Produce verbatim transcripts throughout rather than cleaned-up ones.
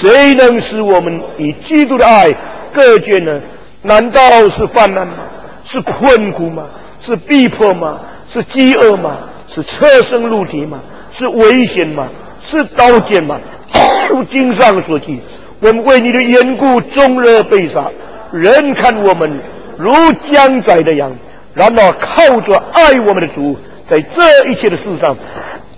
谁能使我们以基督的爱隔绝呢？难道是患难吗？是困苦吗？是逼迫吗？是饥饿吗？是侧身入体吗？是危险吗？是刀剑吗？如经上所记，我们为你的缘故终日被杀，人看我们如将宰的羊。然而靠着爱我们的主，在这一切的事上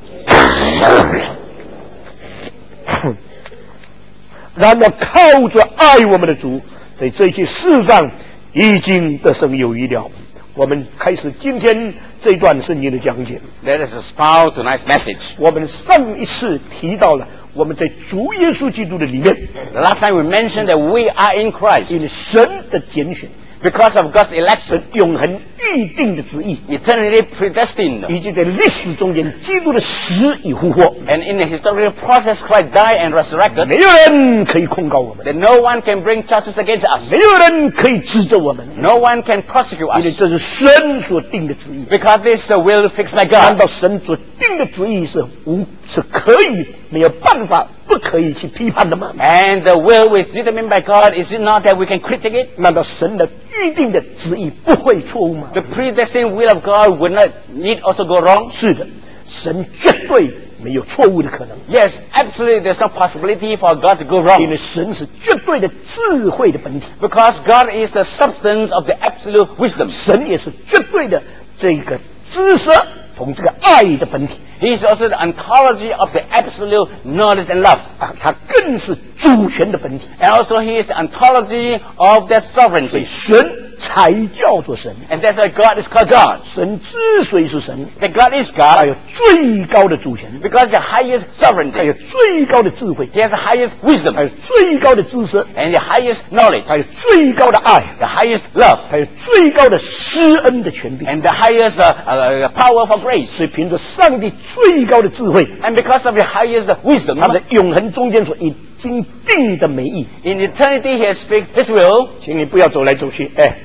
然而靠着爱我们的主，在这些事上已经得胜有余了。我们开始今天这段圣经的讲解。 Let us start tonight's message. 我们上一次提到了我们在主耶稣基督的里面。 The last time we mentioned that we are in Christ. 因为神的拣选， Because of God's election, 永恒预定的旨意， eternally predestined, 以及在历史中间基督的死与复活， and in the historical process, Christ died and resurrected, 没有人可以控告我们， that no one can bring charges against us. 没有人可以指责我们， No one can prosecute 因为 us. 这是神所定的旨意。 Because this is the will fixed by 难 God. 道神所定的旨意是无是可以没有办法不可以去批判的吗？ And the will was determined by God. Is it not that we can critique it? 难道神的预定的旨意不会错误吗？ The predestined will of God would not need also go wrong? 是的，神绝对没有错误的可能， Yes, absolutely. There's no possibility for God to go 因 wrong. 为神是绝对的智慧的本体， Because God is the substance of the absolute wisdom. 神也是绝对的这个知识同这个爱的本体 He is also the ontology of the absolute knowledge and love. 啊，他更是主权的本体， And also he is the ontology of that 所以 sovereignty. 神才叫做神。 And that's why God is called God. 神之所以是神， That God is 他有 God 最高的主权， because the highest 他 sovereignty. 有最高的智慧， He has the highest 他 wisdom 有最高的知识， and the highest knowledge, 他有最高的爱， the highest love, 还有最高的施恩的权柄。 and the highest uh, uh, power for grace. 所以凭着上帝最高的智慧， And because of the highest 他 wisdom, 的永恒中间所已经定的美意， in eternity he has fixed his will. 请你不要走来走去，哎，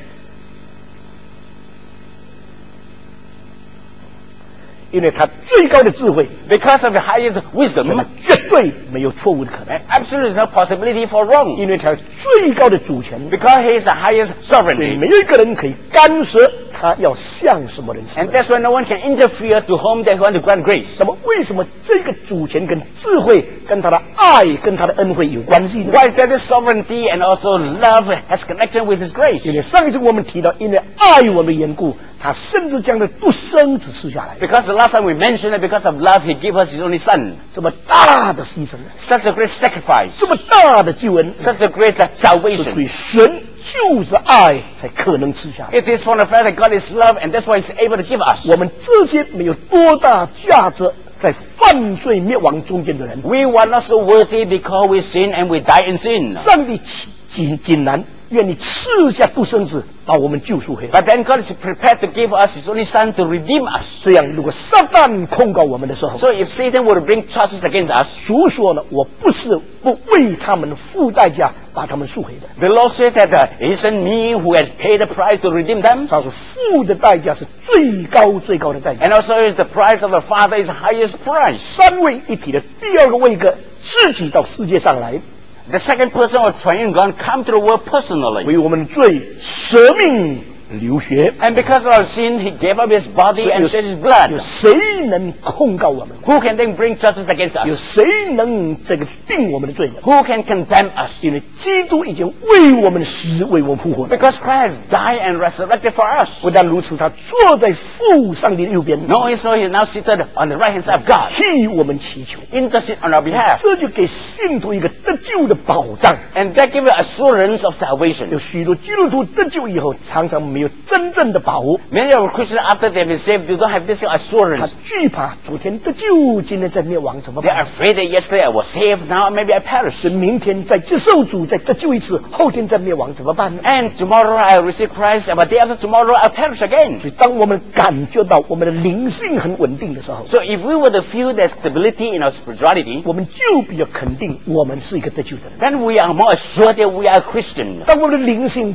因为他最高的智慧， Because of the highest 所以 wisdom, 他绝对没有错误的可能， absolutely no possibility for wrong. 因为他有最高的主权， Because he is the highest 所以 sovereignty. 没有一个人可以干涉他要向什么人施 And 恩。 that's why no one can interfere to whom they want to grant grace. 那么为什么这个主权跟智慧跟他的爱跟他的恩惠有关系呢？ Why is that his sovereignty and also love has connection with his grace? 因为上一次我们提到，因为爱我们的缘故，他甚至将他独生子赐下来， Because the last time we mentioned that because of love he gave us his only son. 这么大的牺牲， Such a great sacrifice. 这么大的救恩， Such a great uh, 是属 salvation. 于神就是爱才可能赐下来。 It is from the fact that God is love and that's why he's able to give us. 我们这些没有多大价值，在犯罪灭亡中间的人， We were not so worthy because we sin and we die in sin. 上帝竟竟然愿意赐下独生子把我们救赎回来。 But then God is prepared to give us his only son to redeem us. 这样，如果撒旦控告我们的时候， So if Satan were to bring charges against us, 主说呢，我不是不为他们付代价把他们赎回的， the Lord said that uh, it isn't me who had paid the price to redeem them. 他说付的代价是最高最高的代价。 And also is the price of the Father is the highest price. 三位一体的第二个位格自己到世界上来， The second person of triune God come to the world personally. 为我们罪舍命流血。 And because of our sin, he gave up his body and shed his blood. 有谁能控告我们？ Who can then bring justice against 有 us? 谁能这个定我们的罪呢？ Who can condemn us? 因为基督已经为我们死，为我们复活了。 Because Christ died and resurrected for us. 不但如此，他坐在父上帝的右边， Not only so, he is now seated on the right hand side of God, 替我们祈求。 intercede on our behalf. 这就给信徒一个得救的保障。 And that gives assurance of salvation. 有许多基督徒得救以后，常常没有真正的把握， Many of Christians, after they've been saved, they don't have this 他 assurance. 惧怕昨天得救，今天在灭亡，怎么 They are 办？ afraid that yesterday I was saved, now maybe I perish. 是明天再接受主，再得救一次，后天再灭亡，怎么办呢？ And tomorrow I'll receive Christ, but day after tomorrow I'll perish again. 所以，当我们感觉到我们的灵性很稳定的时候， So if we were to feel that stability in our spirituality, 我们就比较肯定我们是一个得救的人。 then we are more assured that we are Christian. 当我们的灵性不但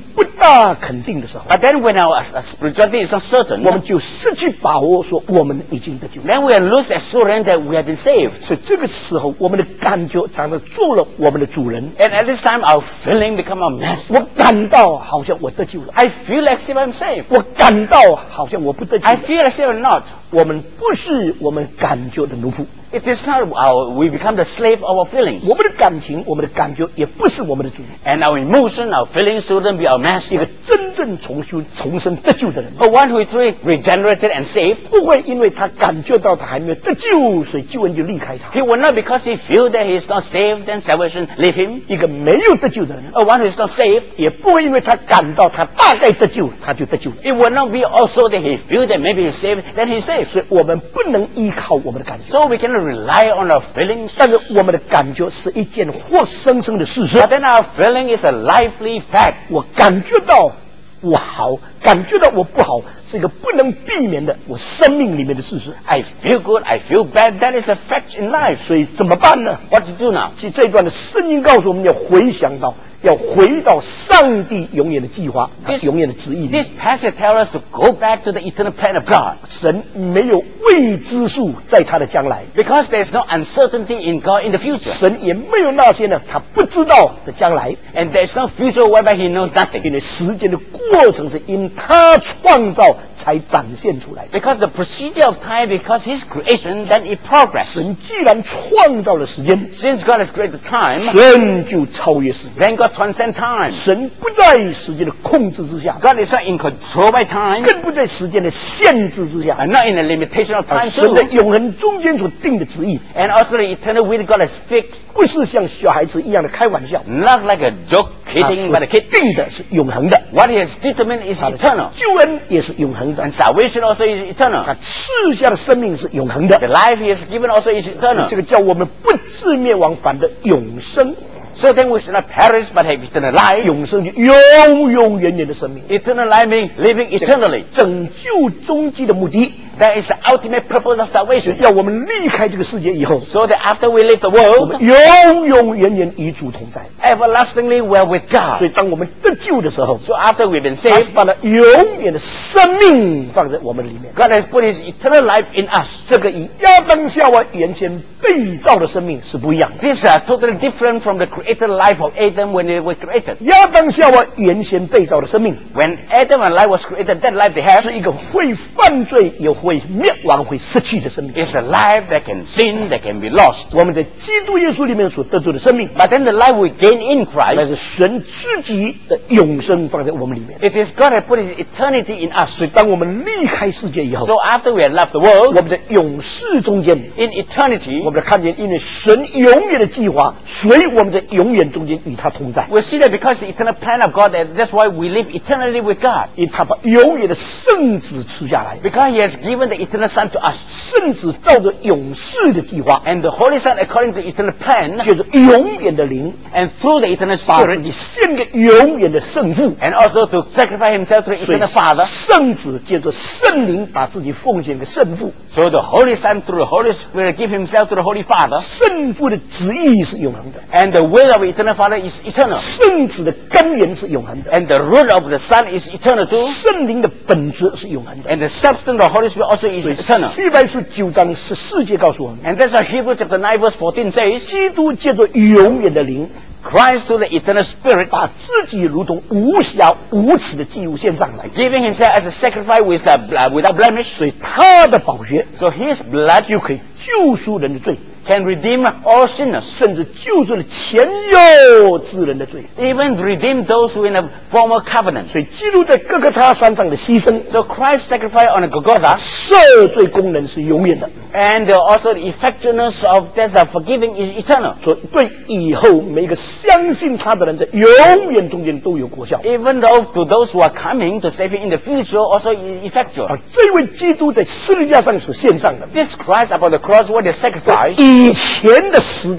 大肯定的时候， But then when our uh, spirituality is not certain, 我们就失去把握，说我们已经得救。 then we lose assurance that we have been saved. 所以这个时候，我们的感觉常常做了我们的主人。 And at this time, our feeling become our master. 我感到好像我得救了， I feel as if I'm saved. 我感到好像我不得救 I 了。 feel as if I'm not. 我们不是我们感觉的奴仆， It is not our, we become the slave of our feelings. 我们的感情、我们的感觉也不是我们的主。 And our emotion, our feelings shouldn't be our 一 master. 个真正重修、重生得救的人， But one who is really regenerated and saved, 不会因为他感觉到他还没有得救，所以救恩就离开他。 he will not because he feels that he is not saved, then salvation leave him. 一个没有得救的人， Or one who is not saved, 也不会因为他感到他大概得救，他就得救了。 it will not be also that he feels that maybe he's saved, then he's saved. 所以我们不能依靠我们的感觉， So we cannot rely on our feelings. 但是我们的感觉是一件活生生的事实 But。then our feeling is a lively fact. 我感觉到我好，感觉到我不好，是一个不能避免的我生命里面的事实。 I feel good, I feel bad, that is a fact in life. 所以怎么办呢？ What to do now? 其实这一段的圣经告诉我们要回想到，要回到上帝永远的计划，他 This- 永远的旨意里。 This passage tells us to go back to the eternal plan of God. 神没有未知数在他的将来， Because there is no uncertainty in God in the future. 神也没有那些呢他不知道的将来， And there is no future whereby he knows 因 nothing. 为时间的过程是因他创造才展现出来的。 Because the procedure of time, because his creation, then it progresses. 神既然创造了时间， Since God has created time, 神就超越时间。 then God transcends time. 神不在时间的控制之下， God is not in control by time, 更不在时间的限制之下。 and not in the limitation of 而 time 神的 too. 永恒中间所定的旨意， And also the eternal will God has fixed, 不是像小孩子一样的开玩笑， not like a joke 他 kidding 所 by the kid. 定的是永恒的， What he has determined is 他的 eternal. 救恩也是永恒的 And，salvation also is 他 eternal. 赐下的生命是永恒的 The，life he has given also is 这 eternal. 个叫我们不至灭亡，反的永生。 So then we should not perish but have eternal life. 永生就永永远远的生命， Eternal life means living eternally. 拯救终极的目的， That is the ultimate purpose of salvation. 要我们离开这个世界以后， So that after we leave the 我 world, 们永永远远与主同在。 everlastingly we are with 所 God. 以当我们得救的时候， So after we've been 他 saved, 是把那永远的生命放在我们里面。 God has put his eternal life in us. 这个与亚当夏娃原先被造的生命是不一样的。 These are totally different from the created life of Adam when they were created. 亚当夏娃原先被造的生命 When Adam and life was created, that life they have 是一个会犯罪、也会灭亡、会失去的生命。 is a life that can sin, that can be lost. 我们在基督耶稣里面所得到的生命， But then the life we gain in 那 Christ, 是神自己的永生放在我们里面。 it is God that put his eternity in us. 所以当我们离开世界以后， So after we have left the 我 world, 们的永世中间， in eternity, 我们看见因为神永远的计划，所以我们在永远中间与他同在。 we see that because the eternal plan of God, that that's why we live eternally with God. 因为他把永远的圣子赐下来， Because he has given the eternal Son to us. 圣子照着永世的计划， And the Holy Son, according to the eternal plan, 借着永远的灵， and through the eternal 把自 Spirit, 己献给永远的圣父。 and also to sacrifice himself to the 所以 eternal Father. 圣子借着圣灵把自己奉献给圣父， So the Holy Son, through the Holy Spirit, give himself to the Holy Father. 圣父的旨意是永恒的， And the will of the eternal Father is eternal. 圣子的根源是永恒的， And the root of the Son is eternal too. 圣灵的本质是永恒的。 And the substance of the Holy Spirit also is 所以 eternal. 希伯来书九章十四节告诉我们， And that's why Hebrews chapter nine verse fourteen says, 基督借着永远的灵， Christ to the eternal Spirit, 把自己如同无瑕无耻的祭物献上来， giving himself as a sacrifice with the, uh, without blemish. 所以他的宝血 So his blood 就可以救赎人的罪， can redeem all sinners, 甚至救赎了前有之人的罪。 even redeem those who in the former covenant. 所以基督在各个他山上的牺牲， So Christ's sacrifice on the Golgotha, 赦罪功能是永远的。 and uh, also the effectiveness of that uh, forgiving is eternal. 所以对以后每一个相信他的人，在永远中间都有果效。 Even though to those who are coming to save him in the future also is effectual. 而这位基督在十字架上所献上的， This Christ upon the cross, what is sacrificed, 以前的时代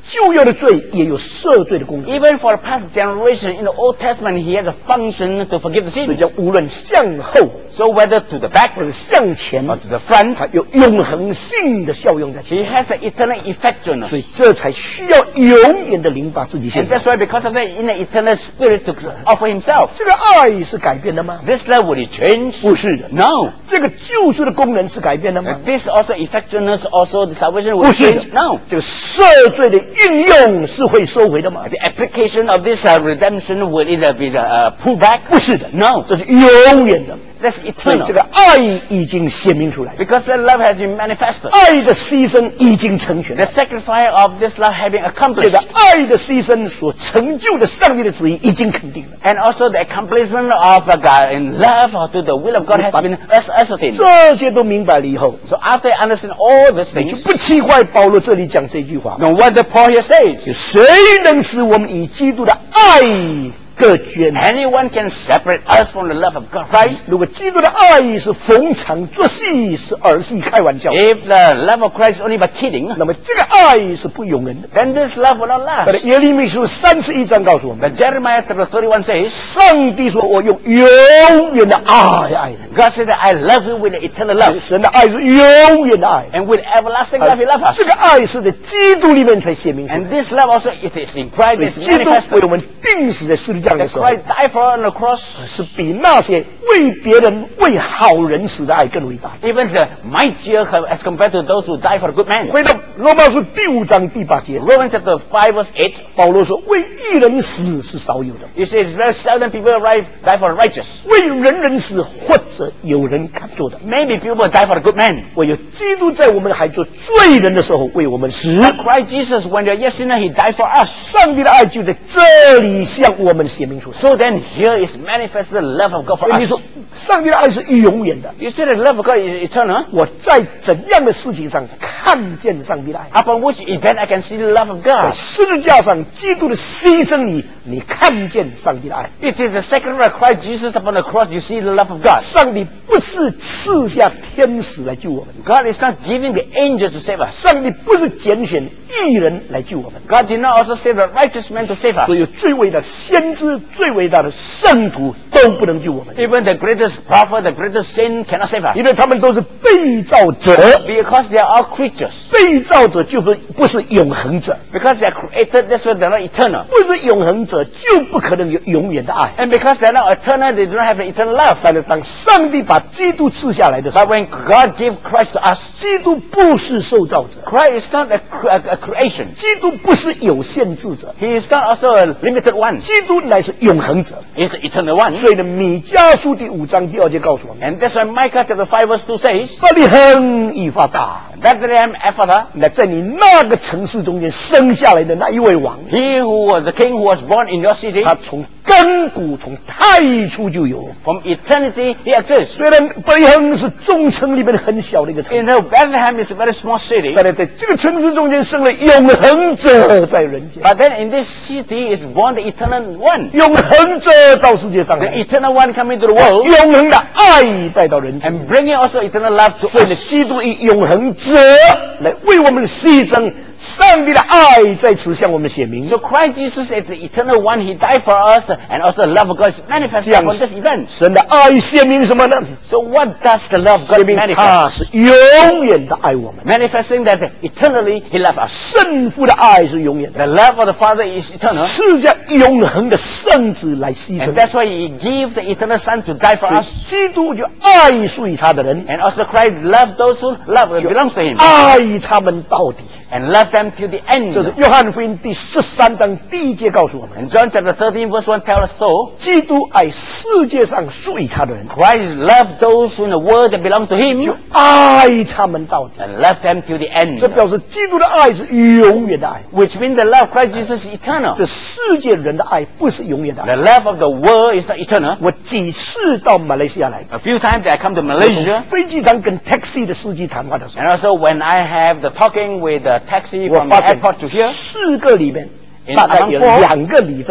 旧约的罪也有赦罪的功能。 Even for the past generation in the Old Testament, he has a function to forgive the 所以 sin. 叫无论向后 So whether to the back 或者向前， or to the front, 它有永恒性的效用在其 he 中。 has an eternal effect on us. 所以这才需要永远的灵把自己献 And 上。 that's why, because of that, in the eternal spirit to offer himself. 这个爱是改变的吗？ This love will it change? 不是的。 No. 这个救赎的功能是改变的吗？ This also effectiveness, also the salvation 不 will 是的 change? No. 这个赦罪的运用是会收回的吗？ The application of this uh, redemption will either be uh, pulled back? 不是的， No. 这是永远的。 That's 所以 eternal. 这个爱已经显明出来， Because that love has been manifested. 爱的牺牲已经成全 The 了。 sacrifice of this love has been 这 accomplished. 个爱的牺牲所成就的上帝的旨意已经肯定了。 And also the accomplishment of uh, God in love or to the will of God has been as- ascertained. 这些都明白了以后， So after I understand all these 你就 things, 不奇怪保罗这里讲这句话。 no wonder Paul here says, 就谁能使我们与基督的爱隔绝呢？ anyone can separate us from the love of God Christ. 如果基督的爱是逢场作戏，是儿戏开玩笑， If the love of Christ is only by kidding, 那么这个爱是不永恒的。 then this love will not 但 last. 是耶利米书三十一章告诉我们， But Jeremiah chapter thirty-one says, 上帝说：“我用永远的爱爱你。 God said that I love you with the eternal love. 神的爱是永远的爱， And with everlasting love He loves us. 这个爱是在基督里面才显明出来 And。this love also, it is in Christ, 所以 it's 基督为 manifested. 我们钉死在十字架 That 的时候， Christ died for us on the cross. 是比那些为别人、为好人死的爱更伟大。 Even the mightier as compared to those who die for the good man. 回到罗马书第五章第八节， Romans chapter five verse eight, 保罗说：“为义人死是少有的， you say it's very seldom people arrive, die for the righteous. 为人人死或者有人敢做的。 Maybe people die for the good man. 唯有基督在我们还做罪人的时候为我们死。 But Christ Jesus, when you're yet sinner, He died for us. 上帝的爱就在这里向我们显明出来。 So then here is manifested the love of God for 所以你 us. 说，上帝的爱是永远的。 You say the love of God is eternal. 我在怎样的事情上看见上帝的爱？ Upon which event I can see the love of 在 God. 十字架上，基督的牺牲里，你看见上帝的爱。 It is the sacrifice of Christ Jesus upon the cross. You see the love of God. 上帝不是赐下天使来救我们， God is not giving the angel to save us. 上帝不是拣选义人来救我们。 God did not also save the righteous man to save us. 所有最伟大的先知、最伟大的圣徒都不能救我们， Even the greatest prophet, the greatest saint cannot save us. 因为他们都是被造者。 Because they are all creatures. 被造者就不不是永恒者， Because they are created, that's why they're not eternal. 不是永恒者就不可能有永远的爱。 And because they're not eternal, they do not have the eternal love. 但是当上帝把基督赐下来的时候， But when God gave Christ to us, 基督不是受造者， Christ is not a, cre- a, a creation. 基督不是有限制者， He is not also a limited one. 基督乃是永恒者。 He is the eternal one. 所以呢，米迦书第五章第二节告诉我们： And that's why Micah chapter five verse two says, 伯利恒以法大， Bethlehem Ephrathah, 那在你那个城市中间生下来的那一位王， he who was the king who was born in your city, 他从亘古从太初就有。 from eternity he exists. 虽然伯利恒是众城里面很小的一个城 You，know, Bethlehem is a very small city, 但是在这个城市中间生了永恒者在人间， but then in this city is born the eternal one. 永恒者到世界上 The 来， eternal one coming to the world 永恒的爱带到人间。 and bringing also eternal love to 所以呢， us. 基督以永恒者来为我们牺牲，上帝的爱在此向我们显明。 So Christ Jesus is the eternal one. He died for us, and also the love of God is manifested 这样 upon this event. 神的爱显明什么呢？ So what does the love of 显 God 明 manifest? 他是永远的爱我们， Manifesting that eternally He loves us. 圣父的爱是永远的， The love of the Father is eternal, 赐下永恒的圣子来牺 and 牲。 that's why He gave the eternal Son to die for 所以 us. 基督就爱属于他的人， And also Christ loved those who love belongs to Him, 爱他们到底。 and loved them till the 这是 end. 约翰福音第十三章第一节告诉我们： And John chapter thirteen verse one tells us so. 基督爱世界上属于他的人， Christ loved those in the world that belongs to 就 Him, 爱他们到底。 and loved them till the end. 这表示基督的爱是永远的爱， Which means the love of Christ Jesus is eternal. 这世界人的爱不是永远的爱。 The love of the world is not eternal. 我几次到马来西亚来， A few times I come to 从 Malaysia, 飞机场跟 taxi 的司机谈话的时候， and also when I have the talking with the taxi 我 from the 发现 airport to here, 四个里面 In 大概有 among four 两个里分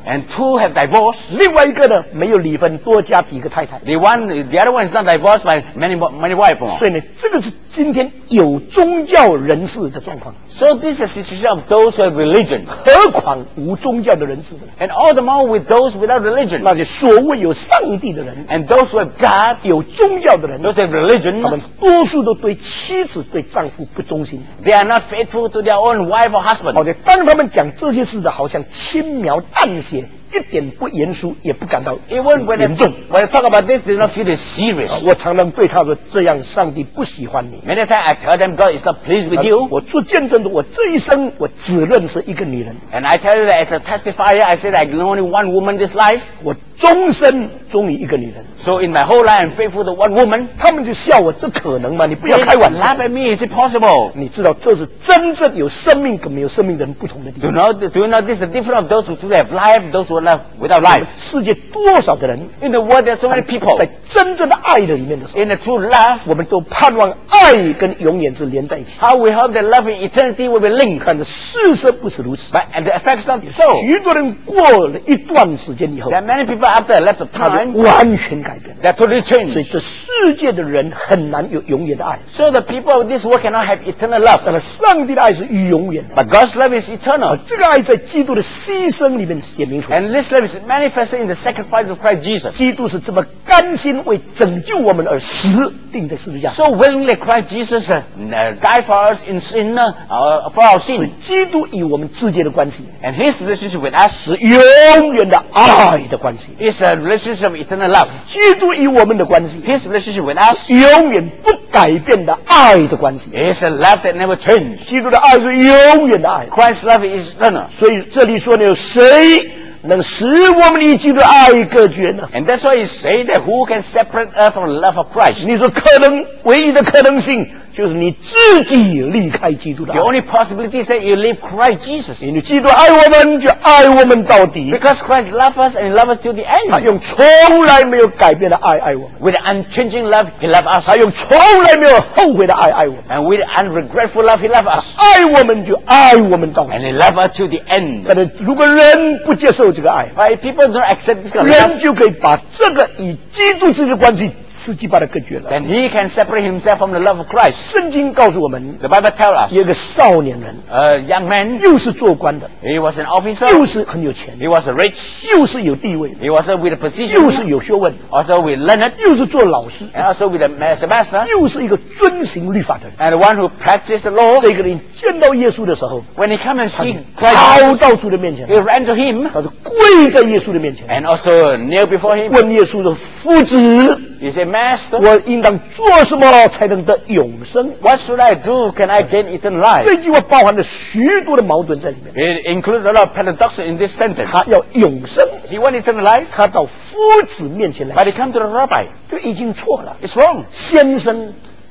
And two have divorced. 另外一个呢没有离婚，多加几个太太。 The one, the other one is not divorced by many, many wives. 所以呢，这个是今天有宗教人士的状况。 So this is the situation of those who have religion. 何况无宗教的人士呢？ And all the more with those without religion. 那些所谓有上帝的人， And those who have God, 有宗教的人， those who have religion, 他们多数都对妻子、对丈夫不忠心。 they are not faithful to their own wife or husband. 好的，当他们讲这些事的，好像轻描淡写，一点不严肃，也不感到 Even when 严 they, 重。 when they talk about this, they do not feel it serious. 我常常对他说：“这样，上帝不喜欢你。” Many times I tell them God is not pleased with you. 我做见证的，我这一生我只认识一个女人， And I tell you that as a testifier, I said I know only one woman this life. 我终身忠于一个女人。 So in my whole life, I'm faithful to one woman. 他们就笑我，这可能吗？你不要 They 开玩 laugh 笑。 at me. Is it possible? 你知道这是真正有生命跟没有生命的人不同的地 Do you 方。 know, do you know this is the difference of those who truly have life, those who are not without life? 世界多少的人 In the world, there are so many people. 在真正的爱的里面的时候， In the true love, 我们都盼望爱跟永远是连在一起。 how we hope that love and eternity will be linked. 但是事实不是如此。 But and the effect's not so. 许多人过了一段时间以后 There，are many people after a left of 他 time 就完全改变了。 that totally 所以 change. 这世界的人很难有永远的爱， So the people of this world cannot have eternal love. 但是上帝的爱是永远的。 But God's love is eternal. 这个爱在基督的牺牲里面显明出来。 And this love is manifested in the sacrifice of Christ Jesus. 基督是这么甘心为拯救我们而死，钉在十字架。 So willingly Christ Jesus uh, uh, died for us in sin, uh, for our 所以 sin. 基督与我们之间的关系 And His relationship with us 是永远的爱的关系。 is a relationship of eternal love. 基督与我们的关系 His relationship with us 永远不改变的爱的关系。 is a love that never changes. 基督的爱是永远的爱。 Christ's love is eternal. 所以这里说呢，有谁能使我们与基督的爱隔绝呢？ And that's why He said that who can separate us from the love of Christ? 你说可能唯一的可能性就是你自己离开基督的 The 爱， only possibility is that you leave Christ Jesus. 因为基督爱我们就爱我们到底， Because Christ loved us and He loved us till the 他 end. 用从来没有改变的爱爱我们， With unchanging love, He loved us. 他用从来没有后悔的爱爱我们， And with unregretful love, He loved us. 爱我们就爱我们到底。 And He loved us till the end. 但是如果人不接受这个爱， But if people don't accept this kind of 人 love, 就可以把这个与基督之间的关系自己把它隔绝了。 then He can separate Himself from the love of Christ. 圣经告诉我们， The Bible tells us 有一个少年人， a young man, 又是做官的， he was an 又 officer, 是很有钱， he was rich, 又是有地位的， he was with a 又是 position, 有学问， also with learned, 又是做老师， and also with a master, 又是一个遵行律法的人。 and the one who practiced the law. 这个人见到耶稣的时候， When he come and 他就 see 跑 Christ, 到主的面前， he ran to Him 他就跪在耶稣的面前， and also kneel before Him. 问耶稣的夫子： He said, Master, 我应当做什么才能得永生？ what should I do? Can I gain eternal life? 这句话包含了许多的矛盾在里面。 It includes a lot of paradox in this sentence. 他要永生， He want eternal life, 他到夫子面前 but 来， he come to the rabbi. 这已经错了。 It's wrong. 先生，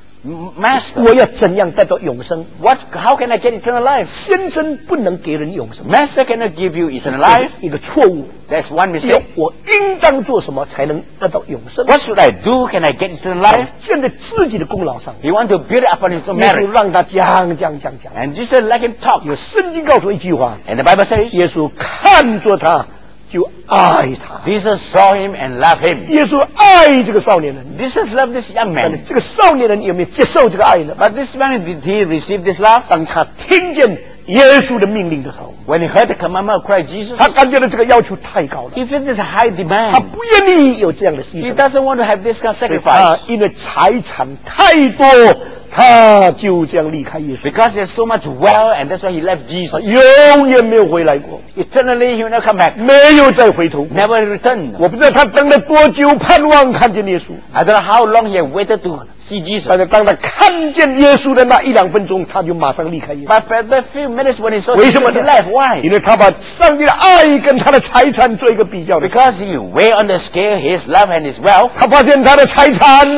Master, 我要怎样得到永生？ what, how can I get eternal life? 先生不能给人永生， Master cannot give you eternal 这 life. 是一个错误。 That's one 要 mistake. 我应当做什么才能得到永生？ What should I do? Can I get eternal life? 建在自己的功劳上。 He want to build it upon his own 耶稣 merit. 让他讲讲讲讲。 And Jesus let him talk. 有圣经告诉我一句话： And the Bible says, 耶稣看着他就爱他。 Jesus saw him and loved him. 耶稣爱这个少年人， Jesus loved this young 但是 man. 这个少年人有没有接受这个爱呢？ But this man, did he receive this love? 当他听见耶稣的命令的时候， When he heard the commandment of Christ Jesus, 他感觉到这个要求太高了， he felt this high 他 demand. 不愿意有这样的牺 He 牲。 doesn't want to have this kind of 所以他 sacrifice. 因为财产太多，他就这样离开耶稣， Because there's so much wealth, and that's why he left 他 Jesus. 永远没有回来过， Eternally, he will not come back. 没有再回头过。 Never return. 我不知道他等了多久，盼望看见耶稣。 I don't know how long he had waited to see Jesus. 但是当他看见耶稣的那一两分钟，他就马上离开耶稣。 But for the few minutes when he saw 为什么 Jesus, he 呢 left. Why? 因为他把上帝的爱跟他的财产做一个比较的， Because he weighed on the scale his love and his wealth. 他发现他的财产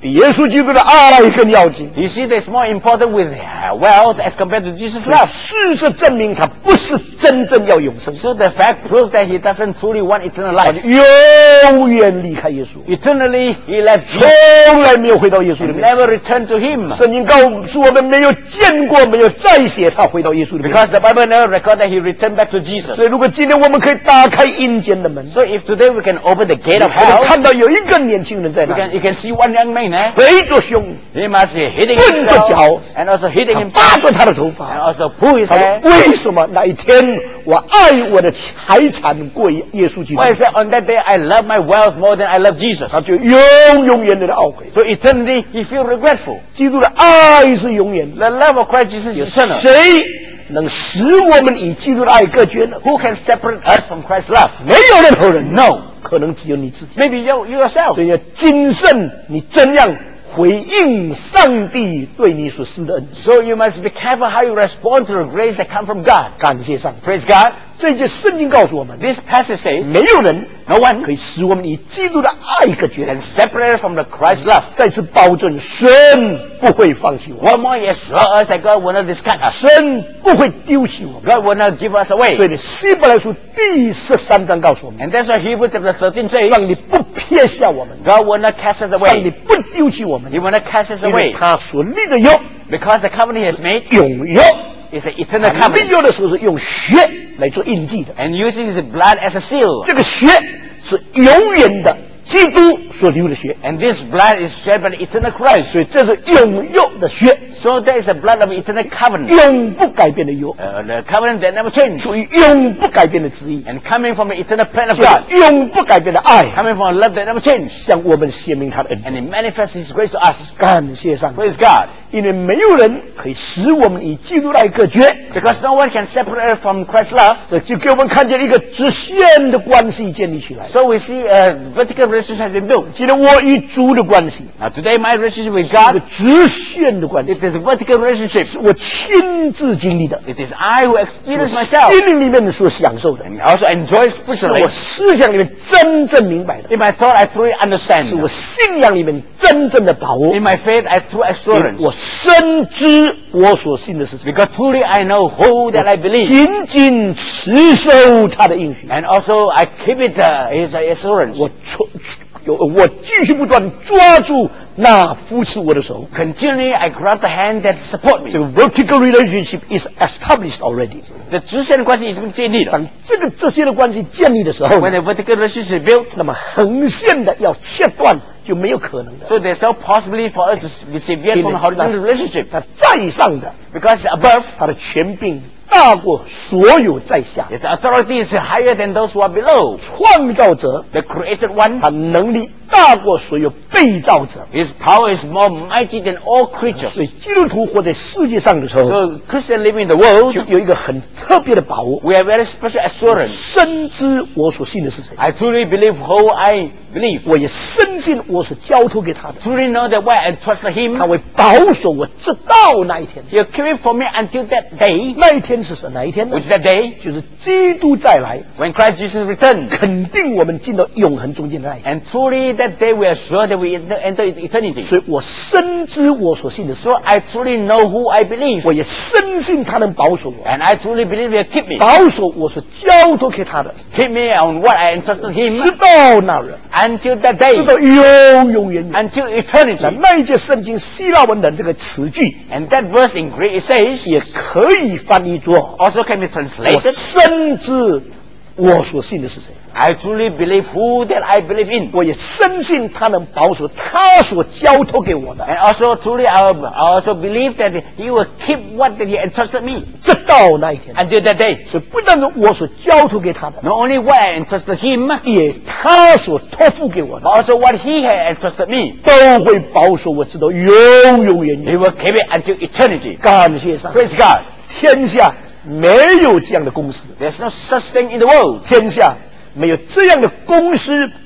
比耶稣基督的爱更要紧。 You see, that's more important with uh, wealth as compared to Jesus' love. 事实证明他不是真正要永生， So the fact proves that he doesn't truly want eternal 他 life. 就永远离开耶稣， Eternally, he left 从 Jesus 来没有回到耶稣的 and 面前。 never returned to him. 圣经告诉我们，没有见过，没有再写他回到耶稣的面前。 Because the Bible never records that he returned back to Jesus. 所以，如果今天我们可以打开阴间的门， So if today we can open the gate 我 of 们 hell, 看到有一个年轻人在 you 那 can, 里， you can see one young man there. 捶着胸， He must be hitting 棍着脚， himself and also hitting 他 himself 扒着他的头 and 发。 also pull his 他 hair. 说：“为什么那一天我爱我的财产过于耶稣基督 Why？” is that on that day I love my wealth more than I love Jesus? 他就永永远远的懊悔。 So eternally he feels regretful. 基督的爱是永远的， The love of Christ Jesus is eternal. 谁能使我们与基督的爱隔绝呢？ Who can separate us from Christ's love? 没有任何人， No. 可能只有你自己。 Maybe you, you yourself. 所以要谨慎，你怎样回应上帝对你所施的恩。 So you must be careful how you respond to the grace that comes from God. 感谢上帝， Praise God. 这节圣经告诉我们， This passage says 没有人 no one 可以使我们与基督的爱隔绝。 can separate us from the Christ's love. 再次保证，神不会放弃我们， One more he assures us that God will not discard us. 神不会丢弃我们。 God will not give us 所 away. 以呢，希伯来书第十三章告诉我们， And that's why Hebrews chapter thirteen 上 says 帝不撇下我们， God will not cast us 上帝 away. 不丢弃我们， He will not cast us 因为 away. 他所立的约 Because the covenant he has made 永约。 is an eternal 他立 covenant. 约的时候是用血来做印记的， And using his blood as a seal. 这个血是永远的基督所流的血， And this blood is shed by the eternal Christ. 所以这是永约的血， So that is the blood of eternal covenant. 永不改变的约， Uh, the covenant that never changes. 属于永不改变的旨意， And coming from the eternal plan of 这 God. 个永不改变的爱， Coming from a love that never changes. 向我们显明他的恩典。 And he manifests his grace to us. 感谢上帝， Praise God. 因为没有人可以使我们与基督来隔绝， Because no one can separate us from Christ's love. 这就给我们看见一个直线的关系建立起来。 So we see a vertical relationship has been built. 记得我与主的关系 Now today my relationship with 是一个 God, 直线的关系， it is a vertical relationship. 是我亲自经历的， It is I who 是 experience 我 myself. 心灵里面所享受的， And I also enjoy 是 spiritually. 我思想里面真正明白的， In my thought, I truly 是我 understand. 信仰里面真正的把握。 In my faith, I truly 我 assurance. 深知我所信的是什么， Because truly I know who that I believe. 紧紧持守他的应许。 And also I keep it uh, his assurance. 我从有我继续不断抓住那扶持我的手。 Continually, I grab the hand that support 这 me. 个 vertical relationship is established already。 The 直线的关系已经建立了。 当这个这些的关系建立的时候， When the vertical relationship is built, 那么横线的要切断就没有可能的。 so there's no possibility for us to be severed from a horizontal relationship. 那在上的， Because above, 他的权柄大过所有在下。 his authority is higher than those who are below. 创造者， The created one, 他能力大过所有被造者。 his power is more mighty than all creatures. 所以基督徒活在世界上的时候， So Christian living in the world, 就有一个很特别的把握， we have very special assurance. 深知我所信的是谁， I truly believe who I believe. 我也深信我所交托给他的， Truly know that why I trust 他 him, 会保守我，直到那一天。 he'll keep it for me until that day. 那一天是什哪一天呢 Which？is that day 就是基督再来， when Christ Jesus returns. 肯定我们进到永恒中间的那一天。 And truly that day we are sure that we enter, enter eternity. 所以我深知我所信的是， So I truly know who I believe. 我也深信他能保守我， And I truly believe he'll keep me. 保守我所交托给他的， Keep me on what I entrusted 直 him 到那日， until that 直 day. 到永永远远。 Until 那 eternity. 那一节圣经希腊文的这个词句， And that verse in Greek it says, 也可以翻译作 also can be 我 translated, 深知我所信的是谁， I truly believe who that I believe in. 我也深信他能保守他所交托给我的， And also truly I I also believe that he will keep what that he entrusted me 直到那一天。 until that day. 所以不但是我所交托给他的， Not only what I entrusted him, 也他所托付给我 but 的， also what he had entrusted me. 都会保守我直到永永远 He 远。 will keep it until eternity. 感谢上帝， Praise God. 天下没有这样的公司， There's no such thing in the world. 天下没有这样的公司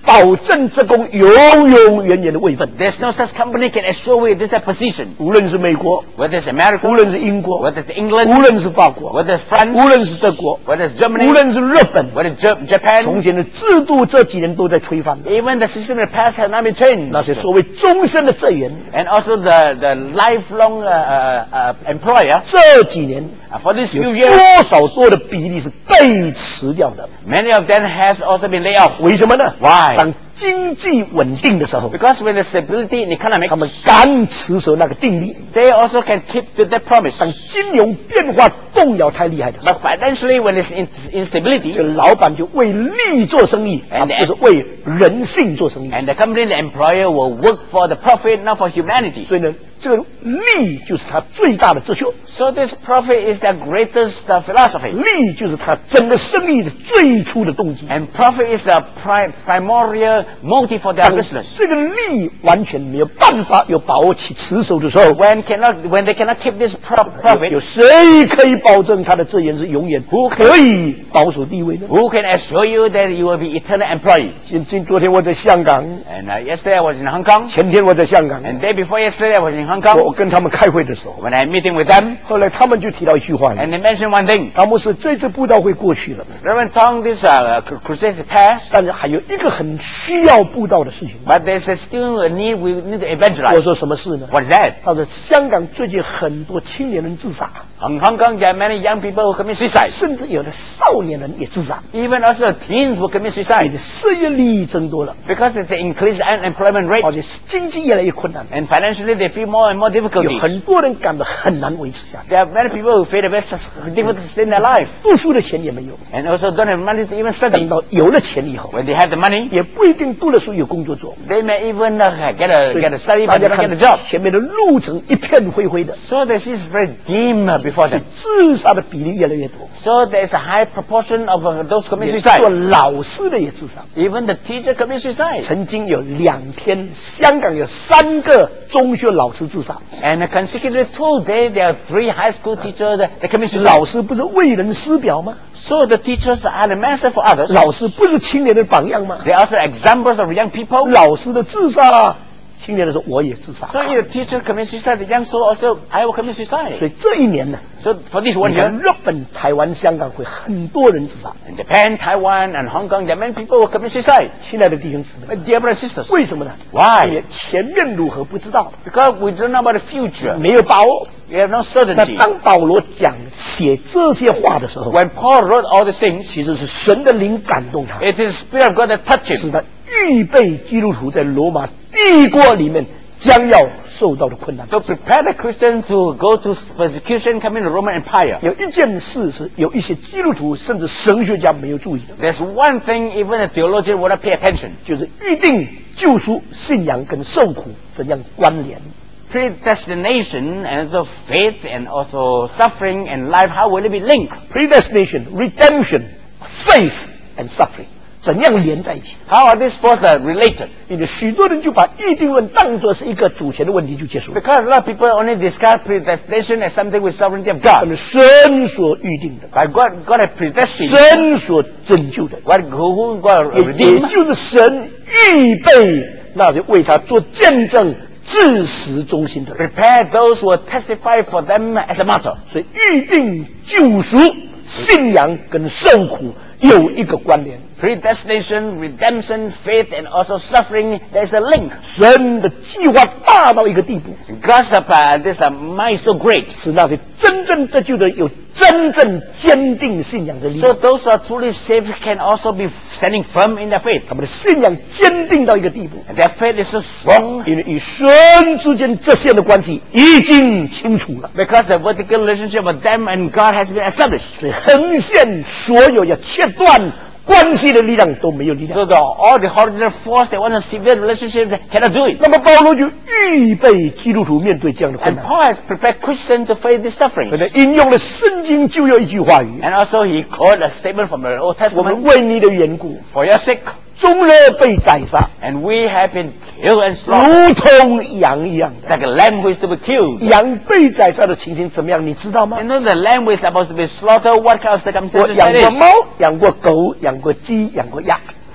保证这工永永远远的位分。 There's no such company can assure you this position. 无论是美国， Whether it's America, 无论是英国， whether it's England, 无论是法国， whether it's France, 无论是德国， whether it's Germany, 无论是日本， whether it's Ja- Japan, 从前的制度这几年都在推翻。 even the system in the past have not been changed. 那些所谓终身的职员， And also the, the lifelong uh, uh, uh, employer, 这几年 uh, for these 有 few years, 多少多的比例是被辞掉的？ many of them has also been laid off. 为什么呢？ Why? 当经济稳定的时候， Because with the stability in 他们 economics, 敢持守那个定力； they also can keep to their promise. 当金融变化动摇太厉害的时候， But financially, when it's in, 这 instability, 个老板就为利做生意，而 And 不是为人性做生意。 and the company, the employer will work for the profit, not for humanity. 所以呢，这个利就是他最大的哲学， So this profit is their greatest uh, philosophy. 利就是他整个生意的最初的动机。 And profit is the pri- primordial motive for their 当 business. 这个利完全没有办法有把握去持守的时候， When cannot, when they cannot keep this pro- 有有 profit, 谁可以保证他的职员是永远可以保守地位呢？ who can assure you that you will be eternal employee? 今今昨天我在香港， And uh, yesterday I was in Hong Kong, 前天我在香港， and day before yesterday I was in Hong 我 Kong. 跟他们开会的时候， When I had meeting with them, 后来他们就提到一句话， and they mentioned one thing. 他们说这次布道会过去了， Reverend Tong, this uh, cru- crusade is past, 但是还有一个很需要布道的事情。 but there's a still a need, we need to 我 evangelize. 说什么事呢？ What is that? 他说香港最近很多青年人自杀， In Hong Kong, there are many young people who commit suicide. 甚至有的少年人也自杀， Even also teens will commit 你 suicide 的失业率增多了， because it's an increased unemployment rate, 而且经济越来越困难， and financially they feel more and more 有 difficulties. 很多人感到很难维持下去， There are many people who feel the best difficult to sustain their life, 读书的钱也没有， and also don't have money to even 等 study. 到有了钱以后， When they have the money, 也不一定读了书有工作做。 they may even uh, get a 所以 get a study, 大 but 家 they don't 看 get a job. 前面的路程一片灰灰的， So the sea is very dim uh, before 所以 them. 自杀的比例越来越多， So there is a high proportion of uh, those commit 连做 suicide. 老师的也自杀。 Even the teacher commit suicide. 曾经有两天，香港有三个中学老师自杀。 And uh, consecutively two days, there are three high school teachers that that commit 老 suicide. 师不是为人师表吗？ So the teachers are the master for others. 老师不是青年的榜样吗？ They are also examples of young people. 老师的自杀，青年的说我也自杀。 So if a teacher commits suicide, the young soul also, I will commit suicide. 所以这一年呢， So for this one 你看 year, 日本、台湾、香港会很多人自杀。 in Japan, Taiwan, and Hong Kong, there are many people who commit suicide. 亲爱的弟兄姊妹， My dear brothers and sisters, 为什么呢？ Why? 因为前面如何不知道， because we don't know about the future. 没有把握。 We have no 那 certainty. 当保罗讲写这些话的时候， When Paul wrote all these things, 其实是神的灵感动他， it is the Spirit of God that touched 使 him. 他预备基督徒在罗马帝国里面将要受到的困难。 To prepare the Christian to go to persecution coming to Roman Empire. 有一件事是有一些基督徒甚至神学家没有注意的， There's one thing even a theologian would not pay attention. 就是预定救赎、信仰跟受苦怎样关联。 Predestination and also faith and also suffering and life, how will it be linked? Predestination, redemption, faith and suffering 怎样连在一起？ How are these both uh, related? 因为许多人就把预定论当作是一个主权的问题就结束了。 Because a lot of people only discard predestination as something with sovereignty of 他 God. 们神所预定的， But God, God has predestined 神所拯救的， what who who God 也也 redeemed. 就是神预备那些为他做见证、至死忠心的人。 Prepare those who will testify for them as a martyr. 所以预定救赎、信仰跟受苦有一个关联。 Predestination, redemption, faith, and also suffering, there's a link. 神的计划大到一个地步， God's uh, this uh, mind so great. 使那些真正得救的有真正坚定信仰的力 So 量。 those who are truly saved can also be standing firm in their faith. 他们的信仰坚定到一个地步， And their faith is so strong 因为与神之间这些的关系已经清楚了， because the vertical relationship of them and God has been established. 所以横线所有要切断关系的力量都没有力量。 So the, all the horizontal force that want to sever relationship they cannot do it. 那么保罗就预备基督徒面对这样的困 And 难， Paul has prepared Christians to face this 所 suffering. 以他引用了圣经就有一句话语： And also he quoted a statement from the Old 我们 Testament, 为你的缘故， for your sake, 终日被宰杀， and we have been killed and slaughtered 如同羊一样的。 like a lamb who is to be killed. 羊被宰杀的情形怎么样？你知道吗 You？know the lamb who is supposed to be slaughtered, what kind of 我 circumstances 养 that 过 is? 猫，养过狗，养过鸡，养过鸭。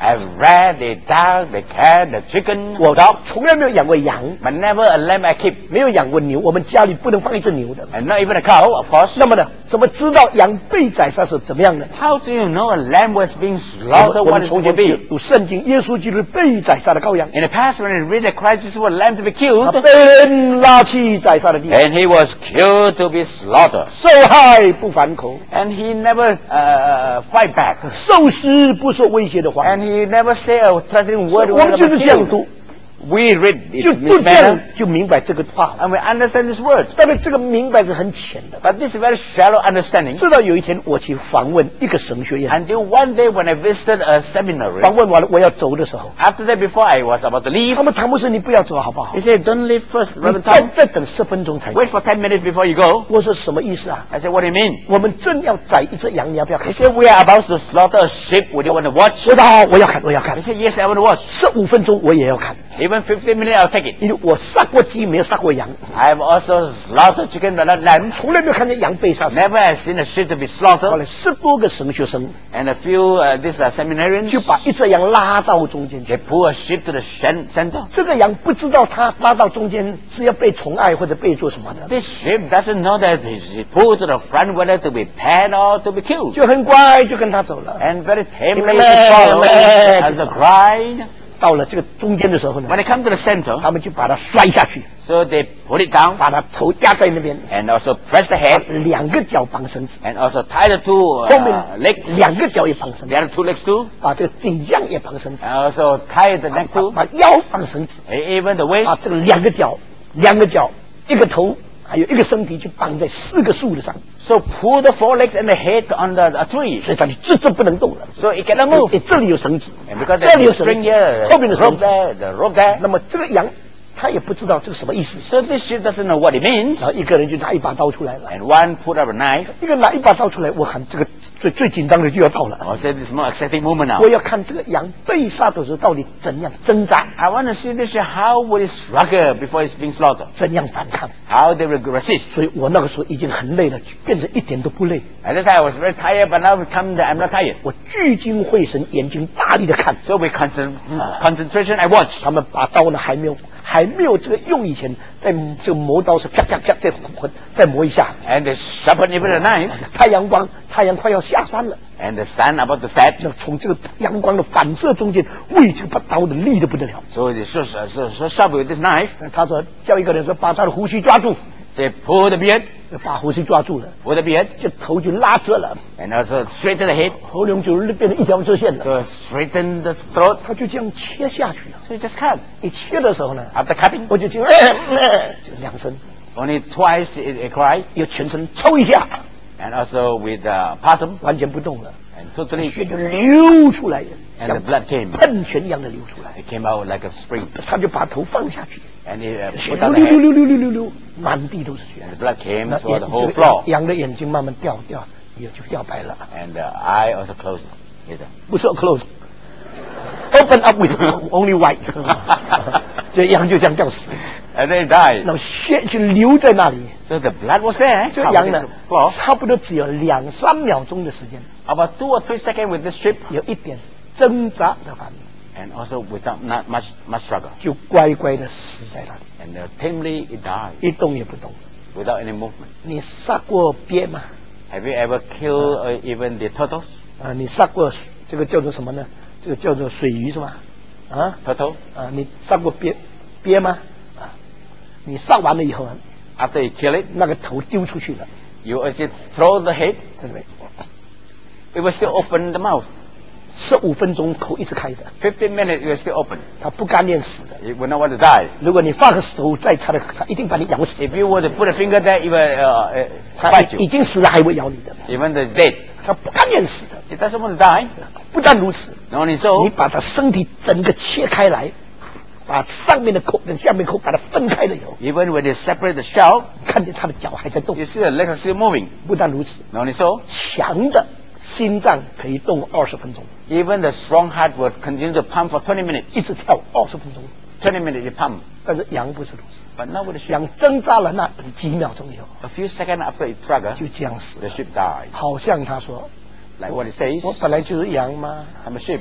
I've rat, the dog, the cat, the chicken, 我 dog, 从来没有养过羊， but never a lamb I keep. 没有养过牛，我们家里不能放一只牛的。 And not even a cow, of course. 那么呢，怎么知道羊被宰杀是怎么样呢？ How do you know a lamb was being 我 slaughtered? 们我 What 们 is 从 it 前 to be? 读圣经，耶稣基督被宰杀的羔羊， In the past, when I read that Christ Jesus was a lamb to be 他 killed, 被人拉去宰杀的地方， and he was killed to be slaughtered. 受害不反口， And he never uh, fight back. 受死不说威胁的话。 And he never say a threatening 我 word 们 when 就 he 是 was 这样 killed. 读， We read it 就 in 不 this 这样 manner, 就明白这个话。 and we understand this word. 但是这个明白是很浅的。 But this is very shallow understanding. 直到有一天我去访问一个神学院， Until one day when I visited a seminary, 访问完了我要走的时候， after that, before I was about to leave, 他们唐牧师你不要走好不好 he？ said, "Don't leave first, 你 Reverend 再 Tom. 再等十分钟才走。 Wait for ten minutes before you go." 我说什么意思啊？ I said, "What do you mean?" 我们正要宰一只羊，你要不要 He 看？ said, "We are about to slaughter a sheep. Would you want to watch?" 我说好，我要看，我要看 I。said, "Yes, I want to watch. 十五分钟我也要看， Even fifteen minutes, I'll take it. 因为我杀过鸡，没有杀过羊， I have also slaughtered chicken, but not lamb. 从来没有看见羊被杀死。 Never have seen a sheep to be 后 slaughtered." 来十多个神学生 And a few uh, these uh, seminarians, 就把一只羊拉到中间去 they。pull a sheep to the shen- center. 这个羊不知道它拉到中间是要被宠爱或者被做什么的， This sheep doesn't know that he's pulled to the front whether to be pet or to be killed. 就很乖就跟他走了。 And very tamely Amen. it follows Amen. as a cry. 到了这个中间的时候呢， When they come to the center, 他们就把它摔下去， so they put it down 把它头压在那边， and also press the 把 head 两个脚绑绳子， and also tie the two 后面 uh, legs, 两个脚也绑绳 the 子， other two legs too, 把这个颈项也绑绳子， and also tie the neck 把 too, 把腰绑绳子， even the waist. 把这个两个脚、两个脚、一个头，还有一个身体就绑在四个树的上， So pull the four legs and the head on the a tree, 所以它就这这不能动了。 so it cannot move. 诶这里有绳子， And because 这里有 there's a 绳 string 子， here, 后面的 the 绳 rope 子。 there, the rope there. 那么这个羊他也不知道这是什么意思， So this sheep doesn't know what it means. 然后一个人就拿一把刀出来了， And one put up a knife. 一个拿一把刀出来，我喊这个最最紧张的就要到了， I said this is more exciting moment now. 我要看这个羊被杀的时候到底怎样挣扎， I want to see this sheep, how will it struggle before it's being slaughtered? 怎样反抗。 How they will resist. 所以我那个时候已经很累了，变成一点都不累。 At that time I was very tired, but now we come that I'm not tired. 我聚精会神，眼睛大力的看， So with concent- concentration, I watch. 他们把刀呢还没有还没有这个用以前，在这个磨刀是啪啪啪再再磨一下。 And they sharpen even the knife. 太阳光，太阳快要下山了， And the sun about to set. 那从这个阳光的反射中间，喂，这个把刀的利的不得了。 So they so, so, so, so sharp with this knife. 他说叫一个人说把他的胡须抓住， They pull the beard, 把胡须抓住了， pull the beard, 这头就拉直了， and also straighten the head. 喉咙就变成一条直线了。 So straighten the throat. 他就这样切下去了。 So you just cut. 一切的时候呢， After cutting, 我就听，哎哎就两声， only twice it, it cried. 又全身抽一下， And also with uh, possum, 完全不动了， and totally, 血就流出来， and 像 the blood came. 喷泉一样的流出来。 It came out like a spring. 他就把头放下去， And it uh, 血 put 流 on 流 the 流 head. 流流流流流，满地都是血。 And the blood came 那 throughout 眼 the whole 这个 floor. 羊的眼睛慢慢掉掉，也就掉白了。 And the eye also closed. Later. 不是 close，open up with only white，这羊就这样掉死， And they died. 那么血就留在那里。 So the blood was there. 这个羊 covered 呢 in the floor.， 差不多只有两三秒钟的时间， About two or three seconds with this sheep. 有一点挣扎的反应， And also without not much much struggle. 就乖乖的死在那里， And uh, tamely it died 一动也不动。 without any movement. 你杀过鳖吗？ Have you ever killed uh, even the turtles? 啊，你杀过这个叫做什么呢？这个叫做水鱼是吧？啊 Turtle? 啊，你杀过鳖鳖吗？啊，你杀完了以后， After you kill it, 那个头丢出去了， you also throw the head. 对不对？ It will still open the mouth. 十五分钟口一直开的， Fifteen minutes, it will still open. 他不甘愿死的。 It will not want to die. 如果你放个手在他的，他一定把你咬死。 If you were to put a finger there, it will uh, uh, 他 bite 已 you. 经死了还会咬你的， Even the dead. 他不甘愿死的。 It doesn't want to die. 不但如此， Not only 你 so, 把他身体整个切开来，把上面的口跟下面口把它分开了以后， even when you separate the shell, 看见他的脚还在动 you。see the legs are still moving. 不但如此， Not only so, 强的心脏可以动二十分钟， even the strong heart will continue to pump for twenty minutes. 一直跳二十分钟。 twenty minutes it pump. 但是羊不是如此， But not with the sheep. 羊挣扎了那几秒钟以后， A few seconds after it struggled, 就这样死 the 了。 sheep died. 好像他说 Like what it：“ says, 我本来就是羊嘛， I'm a sheep.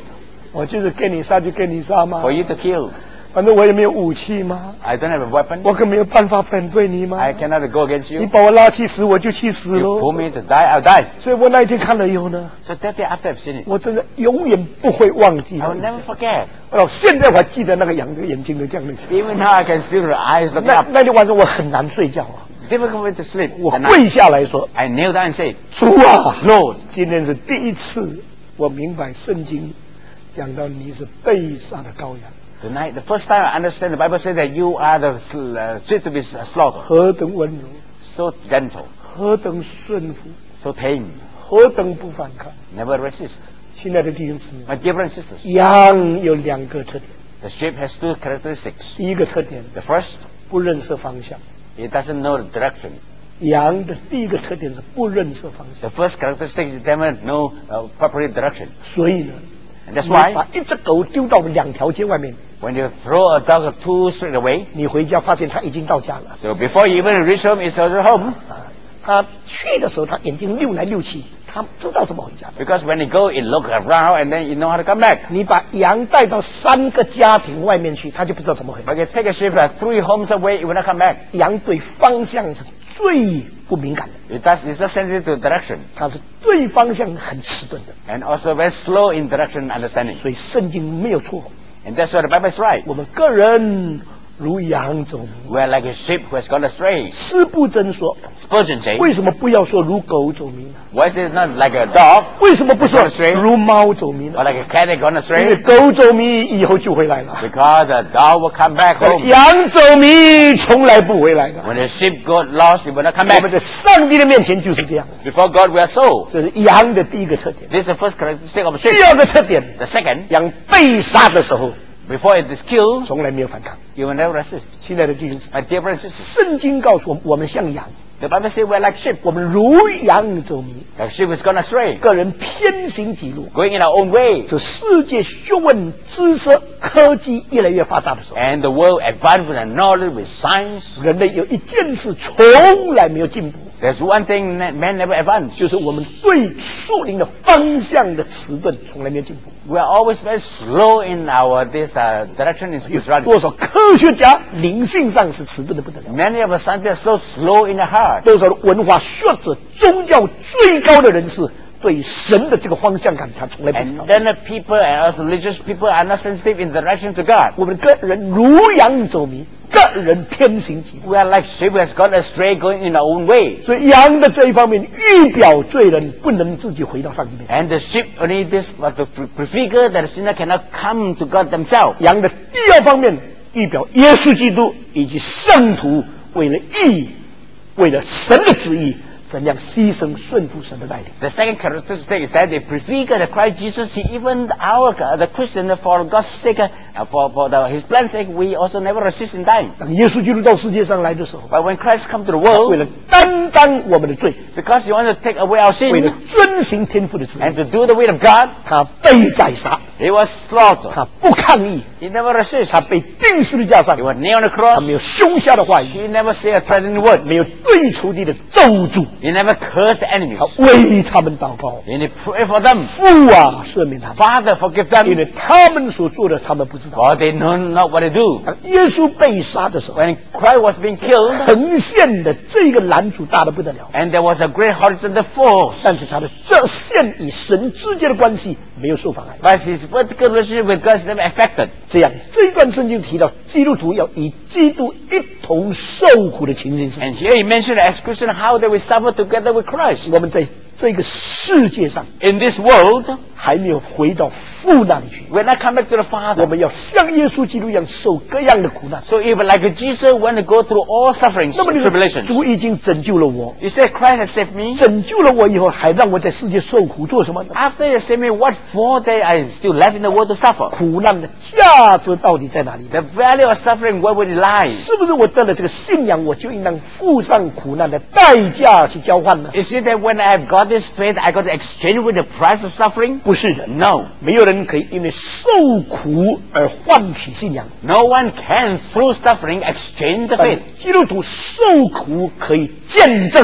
我就是跟你杀就跟你杀嘛， For you to kill. 反正我也没有武器嘛， I don't have a weapon. 我可没有办法反对你嘛。 I cannot go against 你 you. 把我拉去死，我就去死 You pull 喽。 me to die, I'll die. 所以我那一天看了以后呢， So that day after I've seen it, 我真的永远不会忘记 I will never forget. 哦，现在我还记得那个羊的眼睛的这样的。 Even now I can see her eyes looking 那 up. 那天晚上我很难睡觉啊， Difficult to sleep. 我 The 跪 night. 下来说 I kneel down and say, 主啊， Lord, 今天是第一次我明白圣经讲到你是被杀的羔羊， tonight, the first time I understand the Bible says that you are the uh, sheep to be slaughtered. 何等温柔， So gentle, 何等顺服， so tame, 何等不反抗。 never resist. 亲爱的弟兄姊妹， My dear brothers and sisters, 羊有两个特点， the sheep has two characteristics. 第一个特点 The first, 不认识方向， it doesn't know the direction. 羊的第一个特点是不认识方向， The first characteristic is they never know uh, proper direction. 所以呢， And that's 你 why 把一只狗丢到两条街外面， when you throw a dog two street away, 你回家发现它已经到家了。 so before you even reach home, it's already home. 它去的时候，它眼睛溜来溜去，它知道怎么回家。 Because when you go, it look around and then you know how to come back. 你把羊带到三个家庭外面去，它就不知道怎么回来。 But you take a sheep uh, three homes away, it will not come back. 羊对方向是最不敏感的， It does, it's not sensitive to direction 它是对方向很迟钝的。 and also very slow in direction understanding. 所以圣经没有错， And that's why the Bible is right. 我们个人如羊走迷。 We are like a sheep who has gone astray. 施布真说， Spurgeon says, 为什么不要说如狗走迷呢？ why is it not like a dog 为什么不说 Gone astray 如猫走迷呢 or？like a cat that gone 因为 astray? 狗走迷以后就回来了， Because the dog will come back home. 羊走迷从来不回来的。 When the sheep got lost, it will not come 我们 back. 在上帝的面前就是这样， Before God, we are so. 这是羊的第一个特点。 This is the first characteristic of a 第 sheep. 二个特点， The second, 羊被杀的时候 before it is killed, 从来没有反抗。 you will never resist. 亲爱的弟兄姊妹， My dear brothers and sisters, 圣经告诉我们，我们像羊， the Bible says we are like sheep. 我们如羊走迷， The sheep has gone astray, 个人偏行己路。 going in our own way. 是世界学问、知识、科技越来越发达的时候， And the world advanced with knowledge, with science. 人类有一件事从来没有进步， There's one thing that man never advanced. 就是我们对属灵的方向的迟钝从来没有进步。 We are always very slow in our this uh, direction in 有 spirituality. 多少科学家灵性上是迟钝的不得了， Many of us scientists are so slow in the heart. 多少文化学者、宗教最高的人士对神的这个方向感，他从来不知 And 道。 then the people and also religious people are not sensitive in the direction to God. 我们个人如羊走迷，个人偏行己路。 We are like sheep who has gone astray, going in our own way. 所以羊的这一方面预表罪人不能自己回到上帝面前。 And the sheep only this but to prefigure that the sinner cannot come to God themselves. 羊的第二方面预表耶稣基督以及圣徒为了义，为了神的旨意，怎样牺牲顺服神的带领。 The second characteristic is that they prefigure the Christ Jesus. He, even our the Christian, for God's sake, uh, for for the, His plan's sake, we also never resist in time. 当耶稣基督到世界上来的时候， But when Christ come to the 为 world, 了担当我们的罪， because He wants to take away our 为了 sin 遵行天父的旨意， and to do the will of God, 他被宰杀， He was slaughtered. 他不抗议， He never resist. 他被钉十字架上 He，was nailed on the 他 cross. 没有凶下的话语， He never say a threatening word. 没有对仇敌的咒诅， He never cursed the enemies. 他为他们祷告， And He pray for them. 父啊，赦免他们， Father, forgive 因 them, 为他们所做的他们不知道。 for they know not what they do. 当耶稣被杀的时候， When Christ was being killed, 横线的这个拦阻大的不得了， and there was a great horizontal force, 但是他的这线与神之间的关系没有受妨碍。 but his vertical relationship with God is never affected. 这样，这一段圣经提到基督徒要与基督一同受苦的情形是， And here he mentioned as Christian how they will suffer together with Christ. 我们在这个世界上 In this world, 还没有回到父那里去， we're not come back to the 我 Father. 们要像耶稣基督一样受各样的苦难。 So if like Jesus want to go through all sufferings, 那么你说 tribulations, 主已经拯救了我， you say Christ has saved me. 拯救了我以后，还让我在世界受苦，做什么呢？ After he saved me, what for they are still left in the world to suffer? 苦难的价值到底在哪里？ The value of suffering, where would it lie? 是不是我得了这个信仰，我就应当付上苦难的代价去交换呢？ Is it that when I have got this faith, I got to exchange with the price of suffering? 不是的， No. 没有人可以因为受苦而换取信仰。 No one can, through suffering, exchange the 但 faith. 基督徒受苦可以见证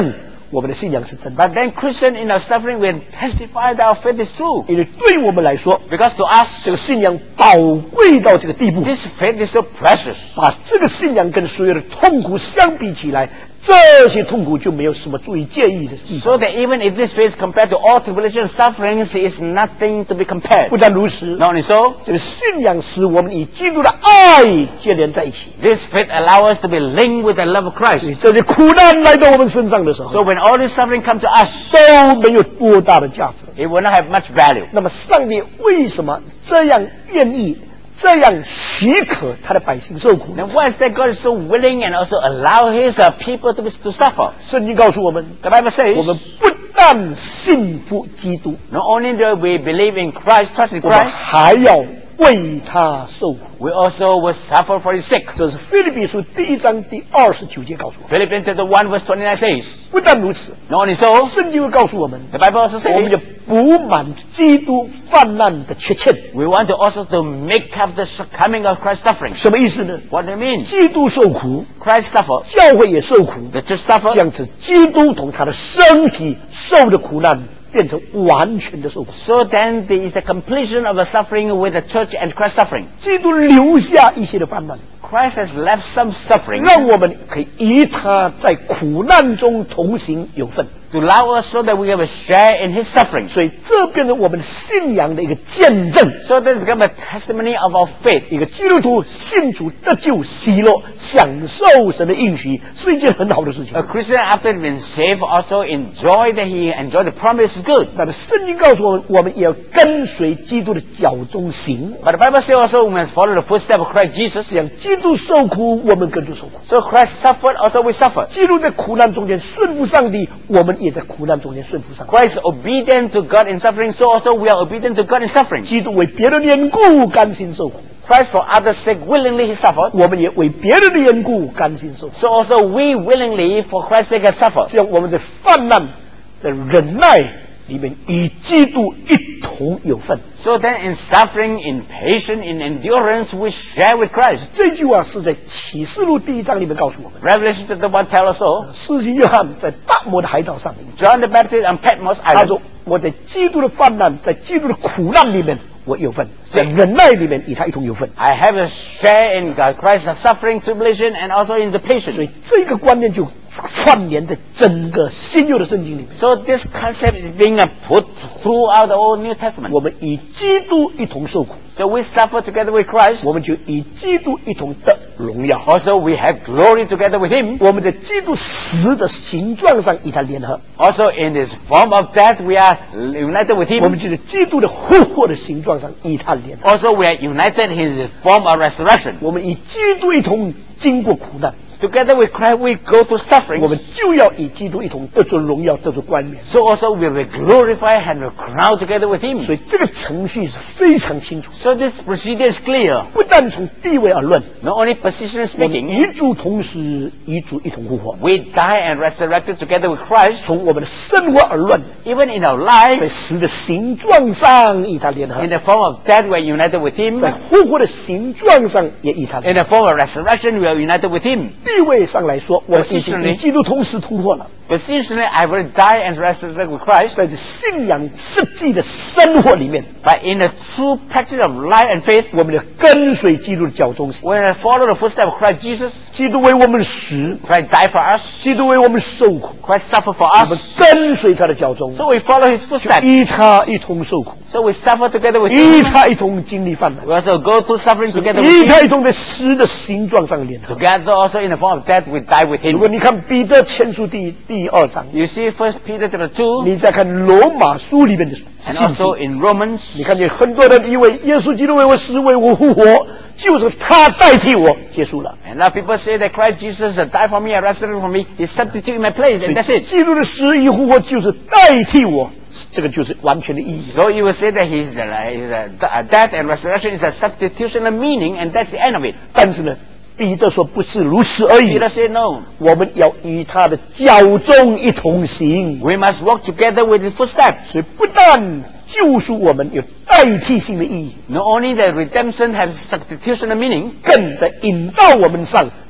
我们的信仰是真的。 But then Christian in our suffering will testify that our faith is true. 因为对我们来说， Because to us, 这个信仰宝贵到这个地步， this faith is so precious. 把这个信仰跟所有的痛苦相比起来，这些痛苦就没有什么足以介意的地方。 So that even if this faith compared to all tribulation and sufferings is nothing to be compared. 不但如此， Not only so, 这个信仰使我们与基督的爱接连在一起。 this faith allows us to be linked with the love of 所 Christ. 以这些苦难来到我们身上的时候， So when all this suffering comes to us, 都没有多大的价值。 it will not have much value. 那么上帝为什么这样愿意、这样许可他的百姓受苦呢？ Now why is that God is so willing and also allow His uh, people to, be, to suffer? 圣经告诉我们， The Bible says, 我们不但信服基督， not only do we believe in Christ, trust in 我们 Christ, 还要为他受苦。 we also will suffer for His sake. 这是腓立比书第一章第二十九节告诉我们。 Philippians chapter one verse twenty-nine says, 不但如此， not only so, 圣经会告诉我们， the Bible also 我们要 says, 补满基督泛滥的缺欠。 we want to also to make up the coming of Christ's suffering. 什么意思呢？ What do you mean? 基督受苦， Christ suffered, 教会也受苦， the church suffered, 这样子，基督同他的身体受的苦难变成完全的受苦。 so then there is the completion of the suffering with the church and Christ's suffering. 基督留下一些的泛滥， Christ has left some suffering 让我们可以与他在苦难中同行有份。 to allow us so that we have a share in His suffering. 所以这变成我们信仰的一个见证。 So that it becomes a testimony of our faith. 一个基督徒信主得救喜乐，享受神的应许，是一件很好的事情 A。Christian after being saved also enjoy that he enjoy the promise is good. 那么圣经告诉我们，我们也要跟随基督的脚中行。 But the Bible says also we must follow the footsteps of Christ Jesus. 这样，基督受苦，我们跟着受苦。 So Christ suffered, also we suffer. 基督在苦难中间顺服上帝，我们也在苦难中间顺服上帝。 Christ obedient to God in suffering, so also we are obedient to God in suffering. 基督为别人的缘故甘心受苦， Christ for others' sake willingly he suffered, 我们也为别人的缘故甘心受苦。 so also we willingly for Christ's sake have suffered. 这样，我们在患难、在忍耐里面与基督一同有份。 So then in suffering, in patience, in endurance, we share with Christ. 这句话是在启示录第一章里面告诉我们。 Revelation chapter one tells us so. 施洗约翰在大摩的海岛上， John the Baptist on Patmos 他 Island. 说：“我在基督的患难，在基督的苦难里面，我有份；在忍耐里面，与他一同有份。 I have a share in God, Christ's suffering, tribulation, and also in the 所 patience. 以这个观念就串联在整个新约的圣经里面。 So this concept is being uh, put throughout the Old New Testament. 我们与基督一同受苦， So we suffer together with Christ. 我们就与基督一同得荣耀。 Also we have glory together with Him. 我们在基督死的形状上与他联合， Also in His form of death we are united with 我们 Him. 就在基督的复活的形状上与他联合。 Also we are united in His form of resurrection. 我们与基督一同经过苦难， Together with Christ we go through 我 suffering. 们就要与基督一同得着荣耀，得着冠冕。 So also we will glorify and will crown together with Him. 所以这个程序是非常清楚， So this procedure is clear. 不但从地位而论， Not only positionally 我们 speaking, 与主同时，与主一同复活； we die and resurrected together with Christ. 从我们的生活而论， Even in our 在 life, 死的形状上与他联合 in，the form of death we are united with Him. 在复活的形状上也与他联 In the form of resurrection we are united with Him. 合。地位上来说，我们已经与基督同时突破了。 Positionally, I will die and resurrect with Christ. 在这信仰实际的生活里面， But in the true practice of life and faith, 我们要跟随基督的脚中行。 when I follow the footsteps of Christ Jesus, 基督为我们死， Christ died for us, 基督为我们受苦， Christ suffered for 我们 us. 跟随他的脚中， So we follow His footsteps. 与他一同受苦， So we suffer together with 与 Him. 他一同经历患难， We also go through suffering together 与 with 他 Him. 一同在死的形状上联合。 Together also in the form of death, we die with 如果 Him. 你看彼得前书第第二章， You see First Peter chapter two, 你再看罗马书里面的 and 信息， also in Romans, 你看见很多人以为耶稣基督为我死，为我复活，就是他代替我，结束了。 and now people say that Christ Jesus died for me and resurrected for me. He substituted in my place, 所 and 以 that's it. 基督的死与复活就是代替我，这个就是完全的意义。 So you will say that His, uh, his uh, death and resurrection is a substitutional meaning, and that's the end of it. 但是呢，彼得说不是如此而已， Peter said no. 我们要与他的脚中一同行。 We must walk together with His footsteps. 所以不但救赎我们有代替性的意义， Not only the redemption has substitutional meaning, 更在引导我们上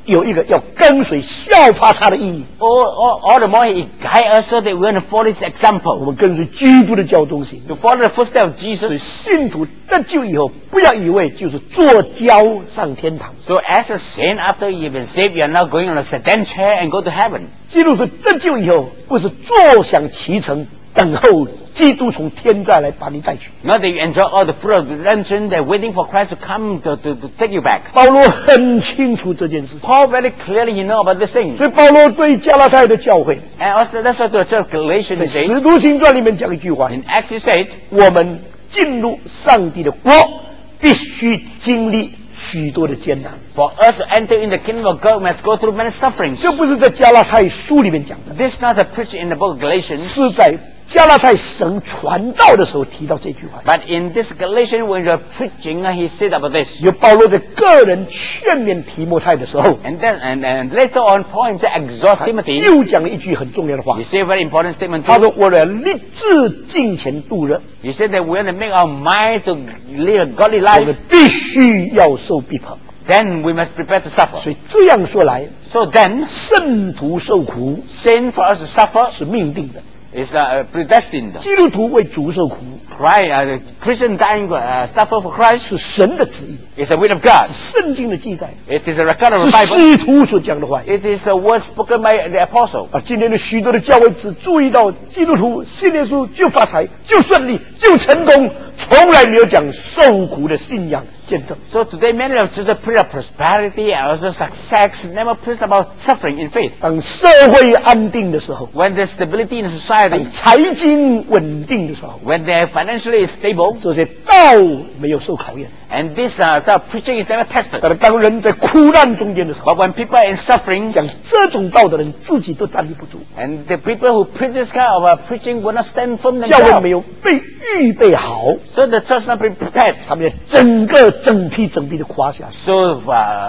有一个要跟随效法他的意义。 All, all, all the more he guides us so that we're going to follow his 我 example, 们跟随基督的教中行。 to follow the footsteps of 所以 Jesus. 信徒得救以后，不要以为就是坐轿上天堂。 So as a saint, after you've been saved, you're now going on a sedan chair and go to heaven. 基督徒得救以后，不是坐享其成，等候基督从天再来把你带去。 Not that you enjoy all the fruit of redemption, they're waiting for Christ to come to, to, to take you back. 保罗很清楚这件事， Paul very clearly he know about this thing. 所以保罗对加拉太的教会， And also that's what the church of Galatians 在 says. 使徒行传里面讲一句话： In Acts he said, 我们进入上帝的国，必须经历许多的艰难。 for us to enter in the kingdom of God, we must go through many sufferings. 这不是在加拉太书里面讲的， This is not a preaching in the book of Galatians, 是在加拉太神传道的时候提到这句话。 but in this Galatian when you're preaching, uh, he said about this. 有保罗在个人劝勉提摩太的时候， And then and, and later on, Paul himself exhort Timothy. 又讲了一句很重要的话 He。said a very important statement 他 too. 说：“我来立志敬虔度日， He said that we're going to make our mind to live a godly 我们 life. 必须要受逼迫。 Then we must prepare to suffer. 所以这样说来， So then, 圣徒受苦 sin for us to suffer 是命定的， is uh, predestined. 基督徒为主受苦 Christ, uh, the Christian dying uh, suffer for Christ 是神的旨意， is the will of God. 是圣经的记载， It is a record of 是 the Bible. 使徒所讲的话语。 It is the word spoken by the apostle. 啊，今天的许多的教会只注意到基督徒信耶稣就发财、就顺利、就成功，从来没有讲受苦的信仰见证。 So today many of just preach of prosperity and also success, never preach about suffering in faith. 当社会安定的时候， When there's stability in society, 当财经稳定的时候， when they're financially stable, 这些道没有受考验。 and this uh, the preaching is never tested. 但是当人在苦难中间的时候， But when people are in suffering, 讲这种道的人自己都站立不住， and the people who preach this kind of uh, preaching will not stand firm 教会 themselves. 没有被预备好， So the church not be prepared. 他们要整个整批整批的垮下去。 So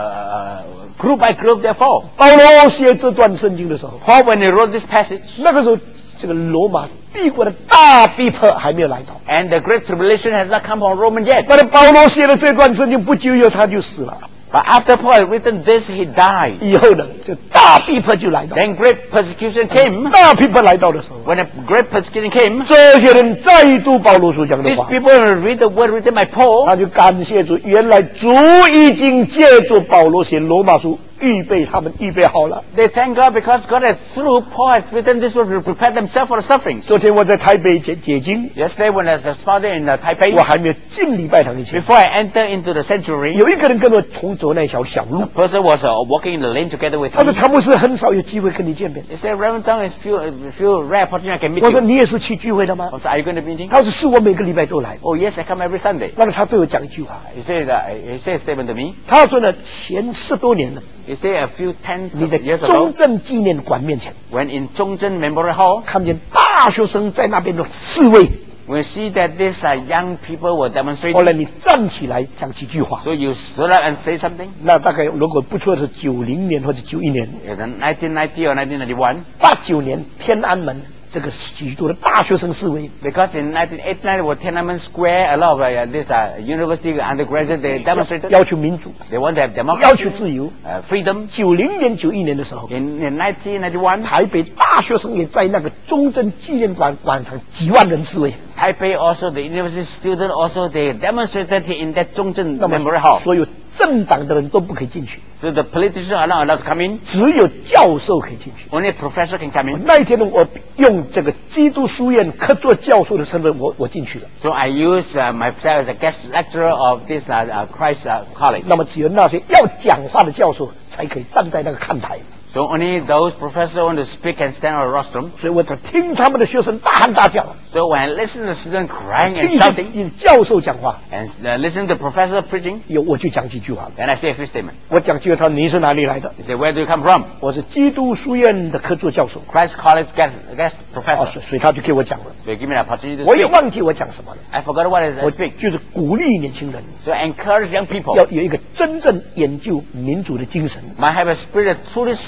uh, group by group they fall. 保罗写这段圣经的时候， Paul when he wrote this passage, 那个时候这个罗马帝国的大逼迫还没有来到。 and the great tribulation has not come on Roman yet. 但是保罗写了这段圣经不久以后他就死了， But after Paul had written this, he died. 以后呢，这大逼迫就来到。 Then great persecution came. 大逼迫来到的时候， When a great persecution came, 这些人再读保罗所讲的 these 话， people will read the word written by Paul. 他就感谢主，原来主已经借助保罗写罗马书，预备他们预备好了。 They thank God because God has through Paul has written this word to prepare themselves for the sufferings. 昨天我在台北解解经， Yesterday when I was spotted in uh, 我 Taipei, 还没有进礼拜堂以前， before I enter into the sanctuary, 有一个人跟我同走那条小路 a，person was uh, walking in the lane together with 他说 me. 他牧师很少有机会跟你见面。 He said, Reverend Tong, it's few, uh, few rare opportunity I can meet 我说 you. 你也是去聚会的吗？ I said, are you going to be meeting? 他说是我每个礼拜都来。 Oh yes, I come every Sunday. 那么他对我讲一句话， He said, uh, he said a statement to me. 他说呢，前十多年了， He said a few tens 你 of 在 years 中 ago, 正纪念馆面前 when in Zhongzhen Memorial Hall, 看见大学生在那边的示威， we see that these uh, young people were 后 demonstrating. 来你站起来讲几句话， So you stood up and say something. 那大概如果不错是九零年或者九一年、 In nineteen ninety or nineteen ninety-one, 八九年天安门这个许多的大学生示威， because in nineteen eighty-nine, was Tiananmen Square, a lot of uh, this uh, university undergraduate, they demonstrated. 要求民主， They want to have 要求 democracy, 自由。 uh, freedom. 九零年、九一年的时候， In, in nineteen ninety-one, 台北大学生也在那个中正纪念馆广场几万人示威。 Taipei also, the university student also, they demonstrated in that Zhongzhen 那 Memorial 么 Hall. 所有政党的人都不可以进去， So the politicians are not allowed to come in. 只有教授可以进去。 Only a professor can come in. 那一天呢，我用这个基督书院客座教授的身份，我我进去了。 So I use uh, myself as a guest lecturer of this uh, uh, Christ uh, College. 那么只有那些要讲话的教授才可以站在那个看台， So only those professors want to speak and stand on a rostrum. 所以我只听他们的学生大喊大叫， So when I listen to the student crying 听 and 一 shouting, 听教授讲话， and uh, listen to the professor preaching, 有我就讲几句话。 then I say a few statements. 我讲几句，他说你是哪里来的？ He said, where do you come from? 我是基督书院的客座教授。 Christ College guest, guest 哦， professor. 所以所以他就给我讲了， So he give me an opportunity to 我也 speak. 忘记我讲什么了。 I forgot what I 我 speak. 就是鼓励年轻人 So I encourage young 要 people. 有一个真正研究民主的精神， Might have a spirit to truly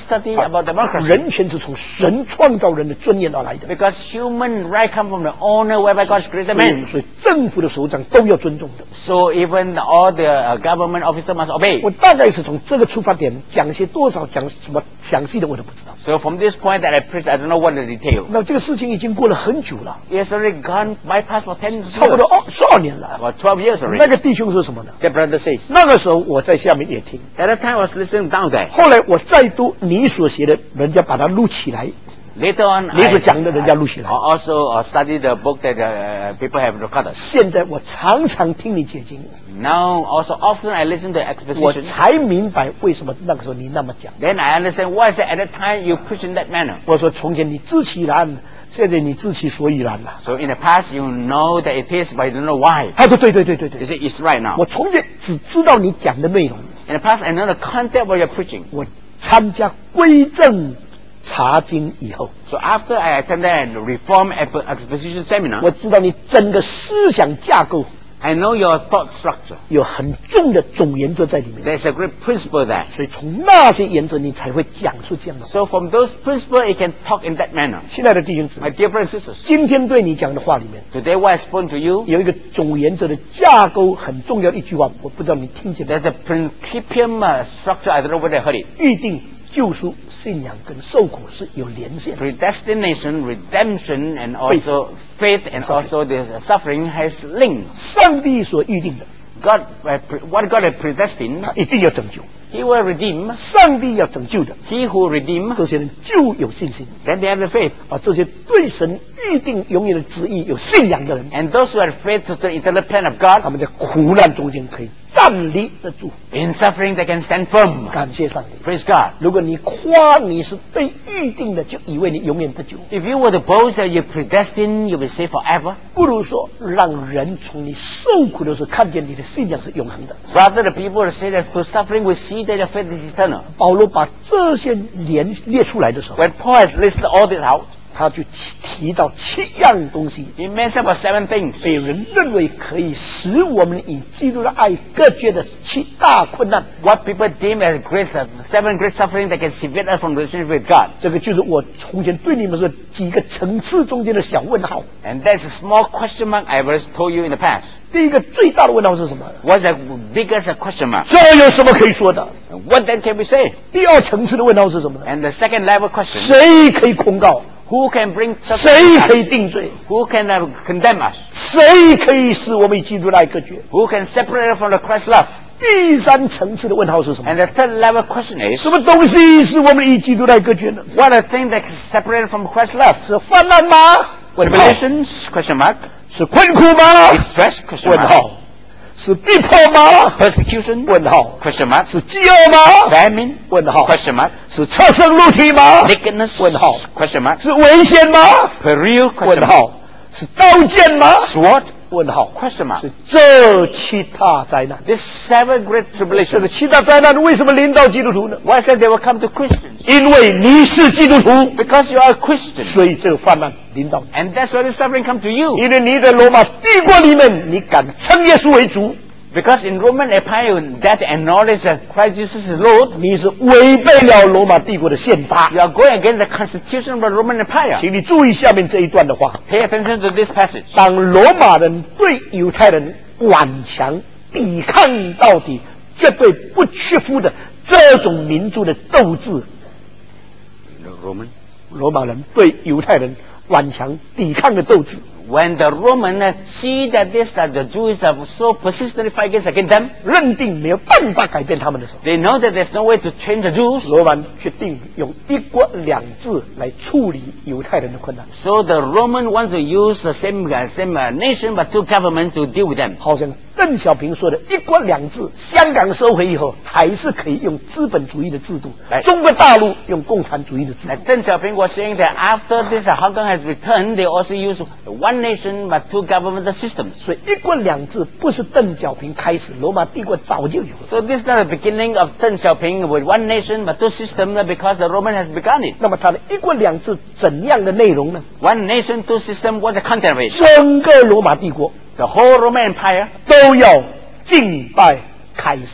study about democracy. 人权是从神创造人的尊严而来的。 Because human right come from the honor whereby God created man. 所以政府的首长都要尊重的。 So even all the uh, government officers must obey. 我大概是从这个出发点讲些多少，讲什么详细的我都不知道。 So from this point that I preach, I don't know what the detail. 那这个事情已经过了很久了。 It has already gone bypass for ten years. 差不多二十二年了。 Or twelve years already. 那个弟兄说什么呢？ The brother says. 那个时候我在下面也听。 At that time I was listening down there. 后来我再读你所写的，人家把它录起来。 Later on, 你所讲的人家录起来。 I also study the book that uh, people have recorded. 现在我常常听你解经。 Now also often I listen to 我 exposition. 才明白为什么那个时候你那么讲。 Then I understand why is that at that time you preach in that manner. 我说从前你知其然，现在你知其所以然了。 So in the past you know that it is, but you don't know why. 他说对对对对 You 对。 say it's right now. 我从前只知道你讲的内容。 In the past I know the content what you're preaching. 我参加归正查经以后， So after I attended the Reform Exposition Seminar, 我知道你整个思想架构 I know your thought structure. 有很重的总原则在里面， There's a great principle there. 所以从那些原则你才会讲出这样的话。 So from those principles, you can talk in that manner. 亲爱的弟兄姊 My 妹， dear brothers and sisters, 今天对你讲的话里面 today what I spoke to you, 有一个总原则的架构很重要的一句话，我不知道你听见没？ there's a principium uh, structure. I don't know whether I heard it. 预定、救赎、信仰跟受苦是有连线的。 Predestination, redemption, and also faith, and also the suffering has links. 上帝所预定的， God, uh, pre- what God has predestined, 他一定要拯救。 He will redeem. 上帝要拯救的， He who redeem, 这些人就有信心。 then they have the faith. 啊，这些对神预定永远的旨意有信仰的人， And those who have faith to the eternal plan of God, 他们在苦难中间可以站立得住。 in suffering they can stand firm. 感谢上帝。 Praise God. 如果你夸你是被预定的，就以为你永远得救， If you were to boast that you're predestined, you'll be saved forever. 不如说让人从你受苦的时候看见你的信仰是永恒的。 Rather, the people who say that through suffering we see that your faith is eternal. 保罗把这些连列出来的时候， When Paul has listed all this out, 他就提提到七样东西， he mentioned about seven things 被人认为可以使我们以基督的爱隔绝的七大困难。 what people deem as great, uh, seven great suffering that can sever us from relationship with God. 这个就是我从前对你们说几个层次中间的小问号。 And that's a small question mark I have told you in the past. 第一个最大的问号是什么？ What's the biggest question mark? 这有什么可以说的？ What then can we say? 第二层次的问号是什么呢？ And the second level question, 谁可以控告？ who can bring 谁 suffering 可 to 以 us? 定罪？ Who can uh, condemn us? 谁可以使我们与基督的爱隔绝？ Who can separate us from the Christ love? 第三层次的问号是什么？ And the third level question is, 什么东西使我们与基督的爱隔绝呢？ what are things that can separate us from Christ love? 是患难吗？问号。 Tribulations? Question mark. 是困苦吗？ Distress? Question 问 mark. 号。是逼迫吗？ Persecution? 问号。 Question mark. 是饥饿吗？ Famine? 问号。 Question mark. 是侧身露体吗？ Nakedness? 问号。 Question mark. 是危险吗？ Peril? Question 问 mark. 号。是刀剑吗？ Sword? 问号。 Question mark. 是这七大灾难。 This seven great 这 tribulations. 个七大灾难为什么临到基督徒呢？ Why is that they will come to Christians? 因为你是基督徒， Because you are a Christian. 所以这个患难临到你。 And that's why the suffering comes to you. 因为你在罗马帝国里面，你敢称耶稣为主， Because in Roman Empire, you dare to acknowledge that Christ Jesus is Lord. 你是违背了罗马帝国的宪法。 You are going against the constitution of the Roman Empire. 请你注意下面这一段的话： Pay attention to this passage. 当罗马人对犹太人顽强抵抗到底、绝对不屈服的这种民族的斗志， Roman. 罗马人对犹太人顽强抵抗的斗志， When the Romans see that this that the Jews have so persistently fight against against them, 认定没有办法改变他们的时候， they know that there's no way to change the Jews. 罗马人决定用一国两制来处理犹太人的困难， So the Roman wants to use the same uh, same uh, nation but two governments to deal with them. 好像邓小平说的“一国两制”，香港收回以后还是可以用资本主义的制度， 来中国大陆用共产主义的制度 Like。Deng Xiaoping was saying that after this uh, Hong Kong has returned, they also use one nation but two government systems. 所以“一国两制”不是邓小平开始，罗马帝国早就有了。 So this is not the beginning of Deng Xiaoping with one nation but two systems because the Roman has begun it. 那么它的“一国两制”怎样的内容呢？ One nation, two system was the content of it. 整个罗马帝国 The whole Roman Empire 都要敬拜凯撒，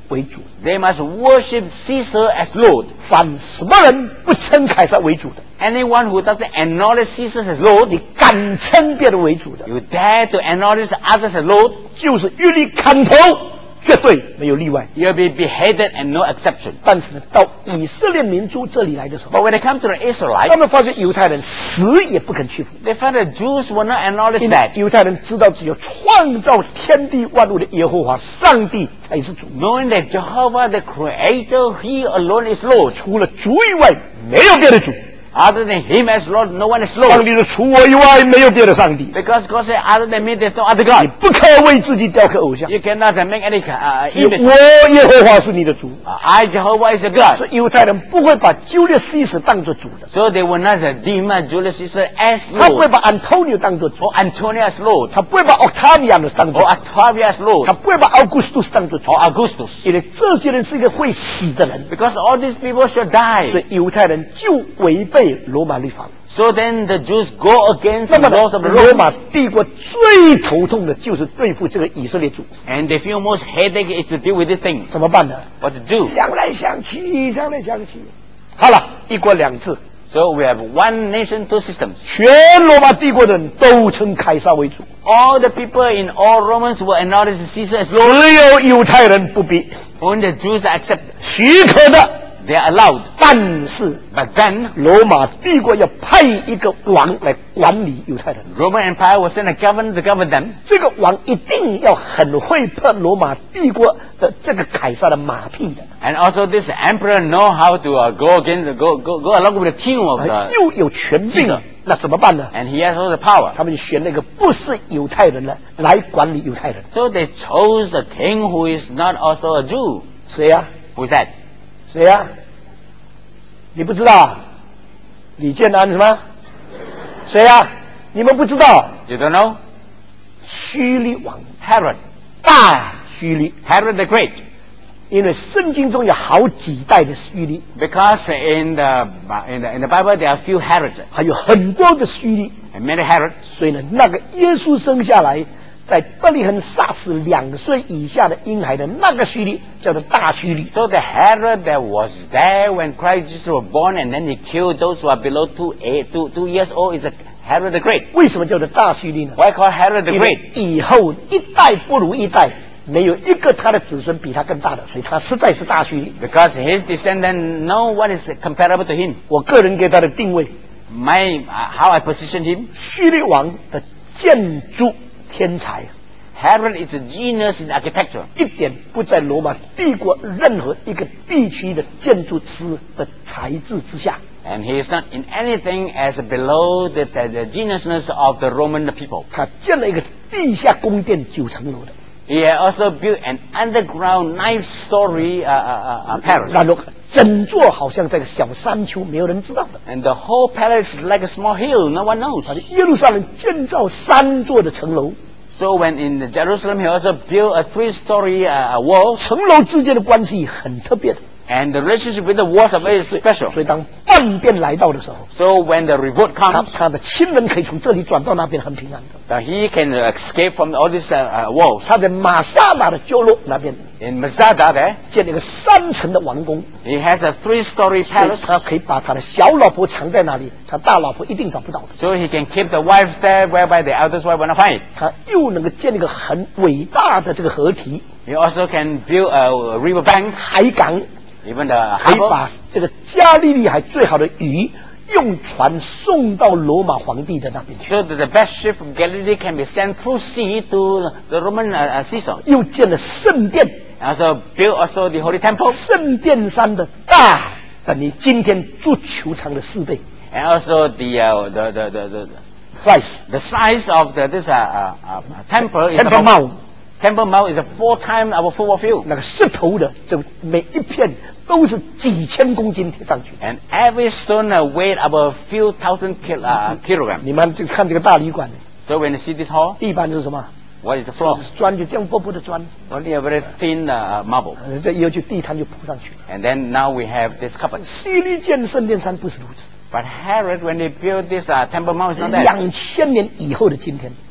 为主。 They must worship Caesar as Lord. 凡什么人不称凯撒为主的， Anyone who doesn't acknowledge Caesar as Lord, 你敢称别的为主的， you dare to acknowledge others as Lord, 就是予你砍头，绝对没有例外。 you'll be beheaded and no exception. 但是呢，到以色列民族这里来的时候， But when they come to the 他 Israelites, 们发现犹太人死也不肯屈服， they found the Jews will not acknowledge 因为 that. 犹太人知道只有创造天地万物的耶和华上帝才是主， Knowing that Jehovah, the Creator, He alone is Lord. 除了主以外没有别的主。 Other than Him as Lord, no one is 上 Lord. 帝说除我以外没有别的上帝， Because God said, other than me, there's no other 你 God. 不可为自己雕刻偶像， You cannot uh, make any uh, 只有 image. 我耶和华是你的主。 Uh, I, Jehovah, is a 所 God. 以犹太人不会把鸠列西斯当作主的， So they will not uh, deem uh, Julius Caesar as 他不会 Lord, 把 Antonio 当作主， or Antonius as Lord, 他不会把 Octavianus 当作 or 主， Octavius as 他 Lord, 不会把 Augustus 当作主， or Augustus. 因为这些人是一个会死的人， Because all these people shall 所 die. 以犹太人就违背罗马律法了。 So then the Jews go against 那 the 么 laws of the 罗 Lord, 马帝国最头痛的就是对付这个以色列主， and they feel most headache is to deal with these things. 怎么办呢？ What to do? 想来想去，想来想去，好了，一国两制， So we have one nation, two systems. 全罗马帝国的人都称凯撒为主， All the people in all Romans will acknowledge Caesar as 只 Lord. 有犹太人不必， Only the Jews accept. 许可的。 They are allowed. 但是 But then 罗马帝国要派一个王来管理犹太人， Roman Empire will send a governor to govern them. 这个王一定要很会拍罗马帝国的这个凯撒的马屁的， And also this emperor know how to uh, go against, go, go, go along with the team of 啊 the, 又有权柄是的， 那怎么办呢？ and he has all the power. 他们就选那个不是犹太人的来管理犹太人， So they chose a king who is not also a Jew. 谁呀、 Who is that? 谁呀、你不知道啊？李建安什么？谁呀、你们不知道？ You don't know? 虚利王， Herod. 大虚利， Herod the Great. 因为圣经中有好几代的虚利， Because in the, in the, in the Bible there are few Herods 还有很多的虚利， and many Herods. 所以呢，那个耶稣生下来，在伯利恒杀死两岁以下的婴孩的那个虚利，叫做大虚利。 So the Herod that was there when Christ Jesus was born and then he killed those who are below two, eight, two, two years old is a Herod the Great. 为什么叫做大虚利呢？ Why call Herod the 因为 Great? 以后一代不如一代，没有一个他的子孙比他更大的，所以他实在是大虚利。 Because his descendant, no one is comparable to him. 我个人给他的定位， My, uh, how I position him? 虚利王的建筑天才， Herod is a genius in architecture. 一点不在罗马帝国任何一个地区的建筑师的才智之下。 And he is not in anything as below the, the, the geniusness of the Roman people. 他建了一个地下宫殿九层楼的， He had also built an underground nine-story uh, uh, uh, palace. 然后整座好像在个小山丘，没有人知道的。 And the whole palace is like a small hill, no one knows. 他在耶路撒冷建造三座的城楼， So when in Jerusalem, he also built a three-story uh, wall. 城楼之间的关系很特别的。 And the relationship with the walls are very special. 所以当叛变来到的时候， So when the revolt 他 comes, 他的亲人可以从这里转到那边很平安的。 uh, he can escape from all these uh, uh, walls. 他在马萨马的旧落那边 In Masada there, 建了一个三层的王宫， he has a three-story 所以 palace. 他可以把他的小老婆藏在那里，他大老婆一定找不到的。 So he can keep the wives there whereby the eldest wife will not find. 他又能够建一个很伟大的这个河堤 He also can build a river bank, 海港， even the 可以 harbor. 把这个加利利海最好的鱼用船送到罗马皇帝的那边去。 So that the best ship from Galilee can be sent through sea to the Roman uh, uh, Caesar. 又建了圣殿， Also built also the Holy Temple. 圣殿山的大等于今天足球场的四倍 And also the, uh, the, the, the, the, size。 the size of the, this uh, uh, uh, temple is Temple about, Mount Temple Mount is a four times our football field. 那个石头的，这每一片都是几千公斤贴上去。 And every stone uh, weighed about a few thousand kil, uh, kilograms. 你们就看这个大旅馆， So when you see this hall, 地板是什么？ what is the floor? 砖就这样薄薄的砖， Only a very thin uh, marble. 呃这以后就地毯就铺上去了。 And then now we have this cupboard. 西利建圣殿山不是如此， But Herod, when they built this uh, Temple Mount, it's not that. 两千年以后的今天，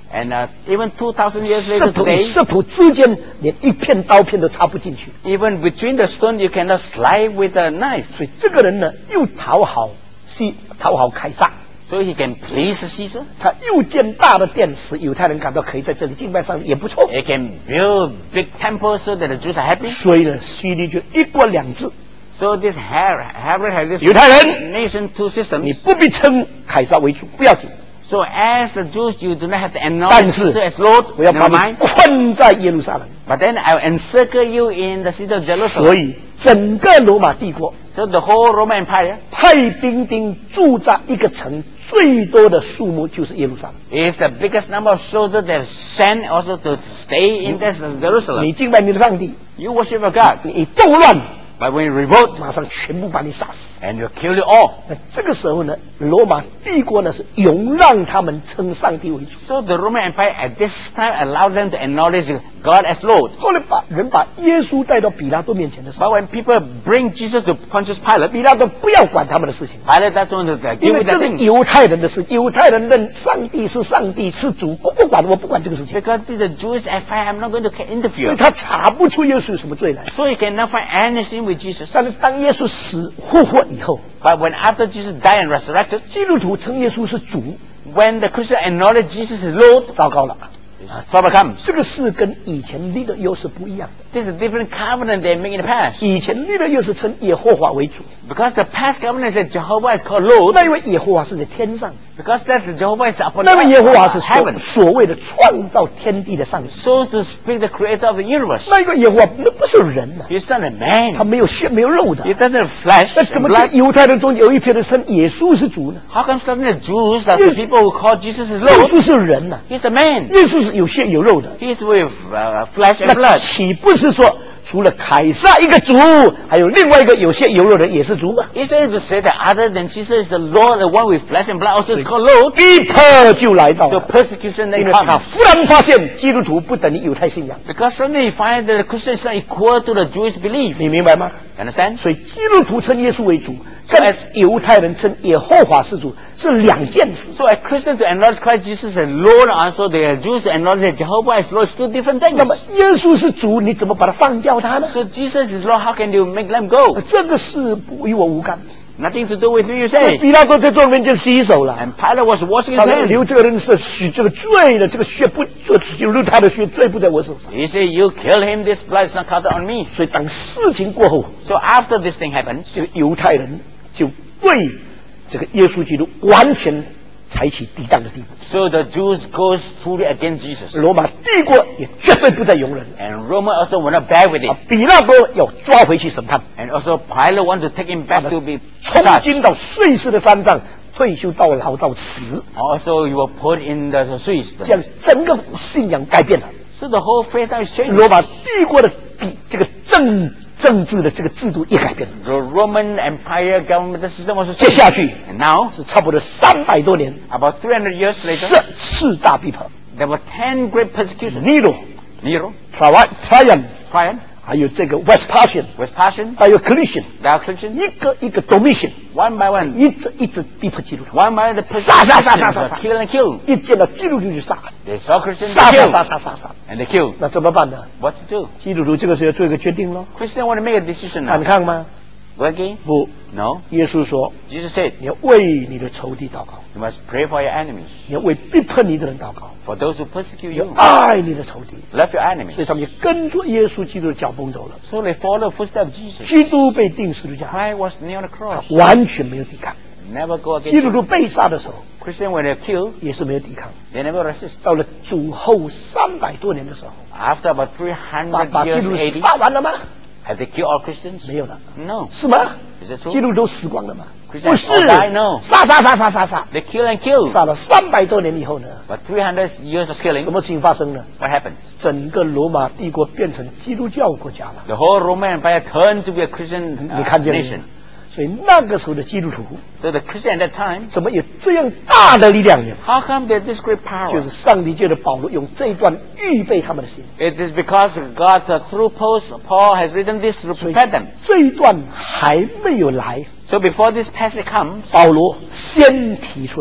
And uh, even two thousand years 石 later 头与 today, 石头之间连一片刀片都插不进去。 even between the stone, you cannot slide with a knife. 所以这个人呢，又讨好西讨好凯撒， So he can please Caesar. 他又建大的殿，使犹太人感到可以在这里敬拜上帝，也不错。 He can build big temples so that the Jews are happy. 所以呢，希律就一国两制， So this Herod, Herod has this 犹太人 nation two 你 systems. 不必称凯撒为主，不要紧， So as the Jews, you do not have to 但 acknowledge 是 Caesar as Lord. 我要把 Never 你 mind. 困在耶路撒冷。 But then I'll encircle you in the city of 所 Jerusalem. 以整个罗马帝国 So the whole Roman Empire 派兵丁驻扎一个城最多的数目就是耶路撒冷。 is the biggest number of soldiers that sent also to stay in this Jerusalem. 你敬拜你的上帝， You worship a God, 你动乱， but when you revolt, 马上全部把你杀死。 and you kill you all. 那这个时候呢，罗马帝国呢是容让他们称上帝为主。 So the Roman Empire at this time allowed them to acknowledge God as Lord. 后来把人把耶稣带到比拉多面前的时 But 候， when people bring Jesus to Pontius Pilate, 比拉多不要管他们的事情， Pilate doesn't want to uh, 因 deal 为 with 这 that 是 thing. 犹太人的事，犹太人认上帝是上帝是主，我不管，我不管这个事情， Because this is a Jewish affair, I'm not going to 所以 interfere. 他查不出耶稣有什么罪来。 So you cannot find anything with Jesus. 但是当耶稣死复活以后， But when after Jesus died and resurrected, 基督徒称耶稣是主， when the Christian acknowledge Jesus as Lord, 糟糕了， trouble comes. 这个事跟以前立的约是不一样的。 This is a different covenant they make in the past. 以前立的约是称耶和华为主， Because the past covenant said Jehovah is called Lord. 那因为耶和华是在天上， Because that Jehovah is upon 那位耶和华是 heaven. 所所谓的创造天地的上帝， So to speak, the creator of the universe. 那一个耶和华那不是人呐、 He's not a 他 man. 没有血没有肉的 He，doesn't have flesh 那怎 and 么在 blood. 犹太人中有一批人称耶稣是主呢？ How come suddenly the Jews, that the people who call Jesus as 耶 Lord, 稣是人呐、 he's a man. 耶稣是有血有肉的， He's with uh, flesh and 那 blood. 岂不是说除了凯撒一个主，还有另外一个有血有肉的人也是主吗？ He's trying to say that other than Jesus is the Lord, the one with flesh and blood, also is called Lord. 逼迫就来到 So 了， persecution 因 then 为他 comes. 忽然发现基督徒不等于犹太信仰， Because suddenly you find that the Christian is not equal to the Jewish belief. 你明白吗？ You understand? 所以基督徒称耶稣为主，跟犹太人称耶和华是主是两件事。 So a Christian to acknowledge Christ Jesus as Lord, also the Jews to acknowledge that Jehovah is Lord, is two different 那么 things. 耶稣是主，你怎么把他放掉他呢？ So Jesus is Lord, how can you make them go? 这个事不与我无干。 Nothing to do with me, you 所以 say. 比拉多在众人面前洗手了， And Pilate was washing 他 his 说 hands. 流这个人是许这个罪的，这个血不这流入他的血，罪不在我手上。 He said, you kill him, this blood is not counted on me. 所以当事情过后， So after this thing happens, 这个犹太人就对这个耶稣基督完全采取抵挡的地步， so the Jews goes fully against Jesus. 罗马帝国也绝对不再容忍。 And Roman also will not bear with it. 啊，比拉多要抓回去审判， And also Pilate wants to take him back to be 冲 judged. 进到瑞士的山上，退休到老到死， Also, you were put in the Swiss. 这样整个信仰改变了。 So the whole faith now is changed. 罗马帝国的比这个政政治的这个制度也改变了。 The Roman Empire government system was 接 changed. 下去 And now, 是差不多三百多年， about three hundred years 四 later, 四大逼迫 there were ten great persecutions. ，Nero、 Nero, Trajan、Trajan， Trajan, 还有这个 Vespasian， Vespasian, 还有 Claudius， Diocletian, 一个一个 Domitian， one by one, 一直一直逼迫基督徒， one by one, the 杀杀杀杀 persecutions 杀 were 杀 kill and kill. 一见到基督徒就杀， They saw Christians, 杀 they 杀 killed. 杀杀杀杀， And they killed. 那怎么办呢？ What to do? 基督徒这个时候要做一个决定喽， Christians want to make a decision 反 now. 抗吗？ Go again? 不， No. 耶稣说 Jesus said, 你要为你的仇敌祷告， you must pray for your enemies, 你要为逼迫你的人祷告， for those who persecute 你要 you. 爱你的仇敌， Love your enemies. 所以他们就跟着耶稣基督的脚步走了。 So they follow the footsteps of Jesus. 基督被钉十字架， Christ was nailed on the cross. 完全没有抵抗。 Never go 基 against 督 you. 徒被杀的时候 Christians, when they're killed, 也是没有抵抗。 they never resist. 到了主后三百多年的时候， After about three 把 hundred 把基 years 督徒 A D, 杀完了吗？ have they killed all Christians? 没有了， No. 是吗？ Is it true? 基督徒都死光了吗？ Christians 不是 all die? No. 杀杀杀杀杀杀， They kill and kill. 杀了三百多年以后呢， But three hundred years of killing, 什么事情发生呢？ what happened? 整个罗马帝国变成基督教国家了。 The whole Roman Empire turned to be a Christian 你 uh, 看见没有 nation.？ 所以那个时候的基督徒 So the Christian at that time, 怎么有这样大的力量呢？ how come they had this great 就 power? 是上帝借着保罗用这一段预备他们的心。 It is because God, uh, through post, Paul has written this to 所以 prepare them. 这一段还没有来， So before this passage comes, 保罗先提出来了。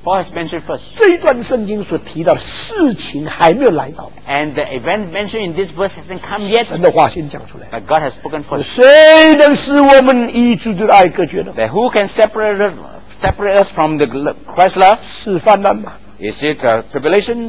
For his mentioned first. 这一段圣经所提到的事情还没有来到， And the event mentioned in this verse hasn't come yet. 神的话先讲出来。 But God has spoken first. 谁能使我们与基督的爱隔绝呢？ That who can separate us, separate us from the lo- Christ's love? 是患难吗？ Is it uh, tribulations,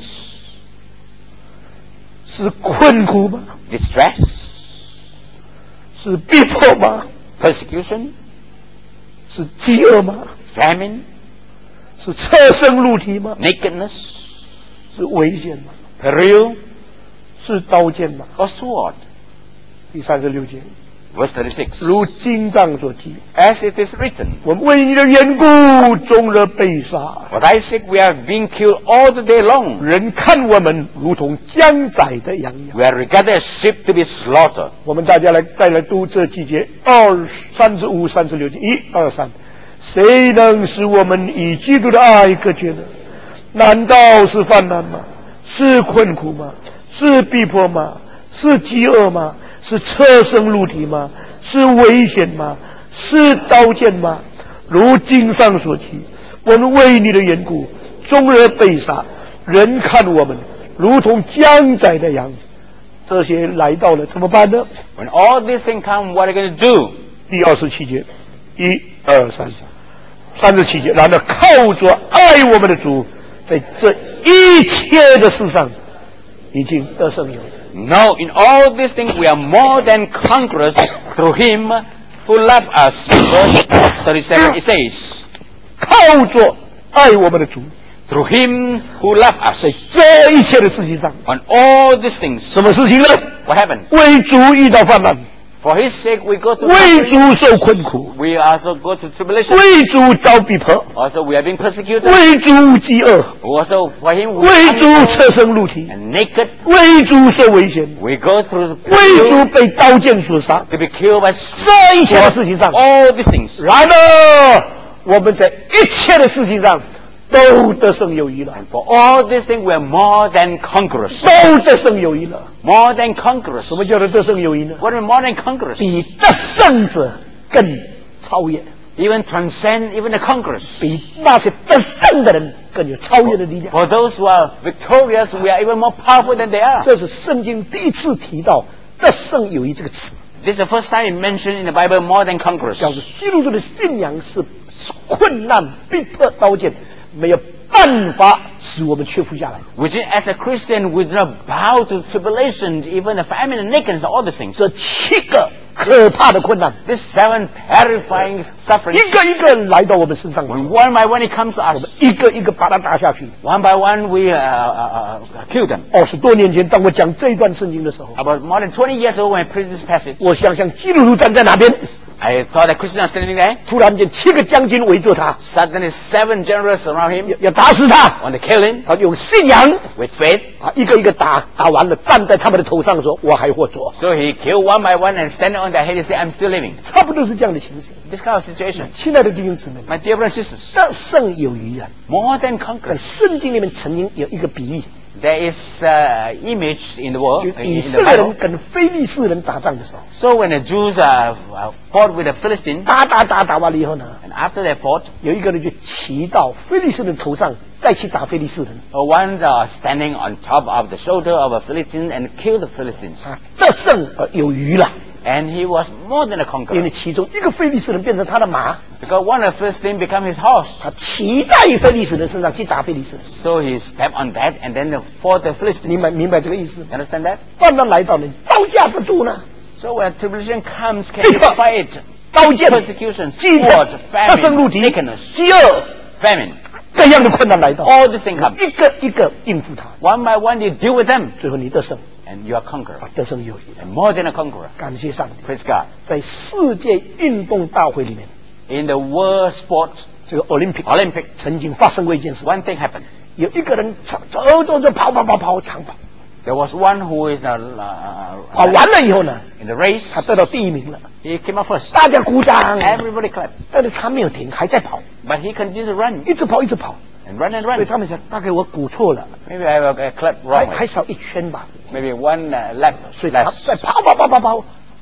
是困苦吗？ distress, 是逼迫吗？ persecution, 是饥饿吗？ famine, 是侧身露体吗？ nakedness, 是危险吗？ peril, 是刀剑吗？ or sword? 第三十六节， Verse thirty-six. 如经上所记， As it is written, 我们为你的缘故，终日被杀， for thy sake we are being killed all the day long. 人看我们如同将宰的羊一样。 We are regarded as sheep to be slaughtered. 我们大家来再来读这几节，二三十五、三十六节，一二三，谁能使我们与基督的爱隔绝呢？难道是患难吗？是困苦吗？是逼迫吗？是饥饿吗？是侧身露体吗？是危险吗？是刀剑吗？如经上所记，我们为你的缘故，终日被杀，人看我们如同将宰的羊。这些来到了怎么办呢？ When all these things come, what are you going to do? 第二十七节，一二三三，三十七节，然而靠着爱我们的主，在这一切的事上已经得胜有余。 No, in all these things we are more than conquerors through him who loved us. Verse thirty-seven, it says, 靠着爱我们的主， through him who loved us. 在这一切的事情上， On all these things, 什么事情呢？ what happened? 为主遇到患难， For his sake we go through 为 suffering. 主受困苦， We also go through tribulation. 为主遭逼迫， Also we are being persecuted. 为主饥饿， Also for him we 为 are 主 hungry 侧身露体， and naked. 为主受危险， We go through 为主 peril 被刀剑所杀。 to be killed by 这一切的事情上， all these things. 然而我们在一切的事情上都得胜有余了， For all these things we are more than conquerors. 都得胜有余了。 More than conquerors. 什么叫做得胜有余呢？ What are more than conquerors? 比得胜者更超越， Even transcend even the conquerors. 比那些得胜的人更有超越的力量。 For those who are victorious, we are even more powerful than they are. 这是圣经第一次提到“得胜有余”这个词， This is the first time it mentioned in the Bible more than conquerors. 表示基督徒的信仰是困难、逼迫、刀剑没有办法使我们屈服下来。 Which is, as a Christian, we do not bow to tribulations, even the famine and nakedness, all these things. 这七个可怕的困难， These seven terrifying sufferings, 一个一个来到我们身上， when one by one it comes to 我 us, 们一个一个把它打下去。 one by one we uh, uh, uh, kill them. 二十多年前，当我讲这一段圣经的时候， About more than twenty years ago when I preached this passage, 我想象基督徒站在哪边， I thought a Christian was standing there. 突然间七个将军围住他， Suddenly seven generals surround 要 him, 要打死他。 want to kill him 他用信仰 with faith. 啊，一个一个打，打完了站在他们的头上说：“我还活着。 So he killed one by one and standing on their head, he said, I'm still living. ” 差不多是这样的情形。 This kind of situation. 亲爱的弟兄姊妹， My dear brothers and sisters, 得胜有余啊！ more than 在 conquerors. 圣经里面曾经有一个比喻， There is uh, image in the world, 就 in, 以 in 色 the 列人 Bible. 跟非利士人打仗的时候， So when the Jews uh, uh, fought with the Philistines, 打打打打完了以后呢， and after they fought, 有一个人就骑到非利士人头上，再去打非利士人 uh, one uh, standing on top of the shoulder of a Philistine and killed the Philistines. 啊，得胜而有余了。 And he was more than a 因 conqueror. 为其中一个非利士人变成他的马， Because one of the Philistines became his horse. 他骑在非利士人身上去打非利士人。 So he stepped on that and then fought the 你 Philistines. 明明白这个意思？ You understand that? 患难来到了，招架不住呢， So when tribulation comes, can you fight 刀剑、 persecution, 饥 sword, 渴、侧身 famine, 露体、 nakedness, 饥饿， famine? 各样的困难来到， All these things come. 一个一个应付他， One by one you deal with them 最后你得胜， and you are conqueror. 啊，得胜有余。 And more than a conqueror. 感谢上帝， Praise God. 在世界运动大会里面， In the world sports 这个 Olympic Olympic, 曾经发生过一件事， one thing happened. 有一个人走走走走跑跑跑跑长跑， There was one who is uh, uh, 跑完了以后呢， in the race. 他得到第一名了， He came up first. 大家鼓掌， Everybody clapped. 但是他没有停，还在跑， But he continued to run 一直跑一直跑， and run and 所以 run. 他们想大概我鼓错了， Maybe I uh, clapped 还 wrongly. 还少一圈吧， Maybe one uh, lap 所以他 less. 在跑跑跑跑跑，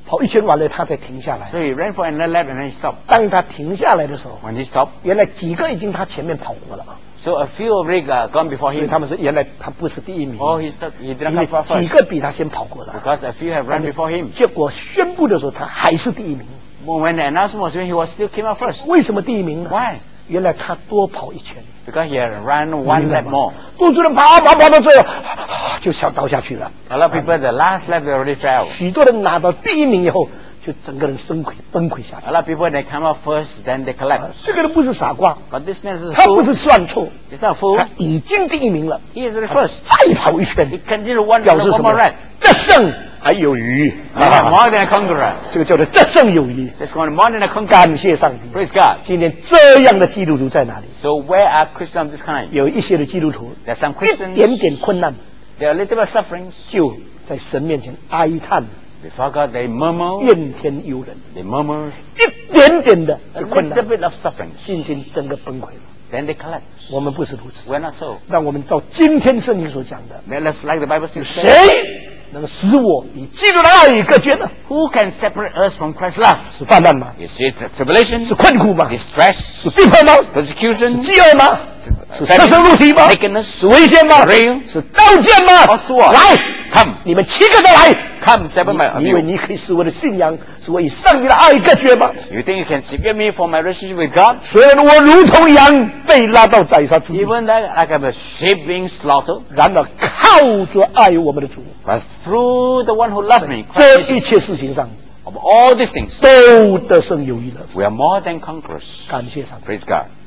跑一圈完了，他才停下来。 So he ran for another lap and then he stopped. 当他停下来的时候， When he stopped, 原来几个已经他前面跑过了， so a few already uh, gone before 所以 him. 他们说原来他不是第一名， Oh, he stopped. He 因 didn't 为 come far 几 first 个比他先跑过了， because a few have run before him. 结果宣布的时候他还是第一名。 But when the announcement was made, he was still came out first. 为什么第一名呢？ Why? 原来他多跑一圈， Because he had run one lap more. 多数人跑跑跑到最后就想倒下去了。 A lot of people, the last lap, they already fell. 许多人拿到第一名以后，就整个人崩溃崩溃下去 A。lot of people, they come out first, then they collapse. 这个人不是傻瓜， But this man is a 他不 fool. 是算错， He's not a fool. 他已经第一名了， He is the first. 再跑一圈 He，continued one, 表示 one 什 more 么 run.？ 得胜还有余 He had more than a conqueror. 这个叫做得胜有余。 That's called more than a conqueror. 感谢上帝。 Praise God. 今天这样的基督徒在哪里？ So where are Christians of this kind? 有一些的基督徒， There's some 一 Christians, 点点困难 there are little bit of sufferings. 就在神面前哀叹， Before God, they murmur. 怨天尤人， They murmur. 一点点的 A 困 little 难， bit of sufferings. 信心整个崩溃了。 Then they collapse. 我们不是如此。 We're not so. 让我们照今天圣经所讲的， Let us, like the Bible says, 谁能使我与基督的爱隔绝呢？ who can separate us from Christ's love? 是患难吗？ Is it tribulation? 是困苦吗？ Distress? 是逼迫吗？ Persecution? 饥饿吗？是车身入体吗？ Nakedness? 是危险吗？ Rail? 是刀剑吗 Or sword? 来 Come. 你们七个都来。 Come, separate my 你以为 you. 你可以使我的信仰，使我与上帝的爱隔绝吗？ You think you can separate me from my relationship with God? 虽然我如同羊被拉到宰杀之地， Even though like I'm a sheep being slaughtered, 然而靠着爱我们的主， but through the one who loves me, 这 Christ 一 Jesus, 切事情上 of all these things, 都得胜有余了。 we are more than conquerors. 感谢上帝。 Praise God.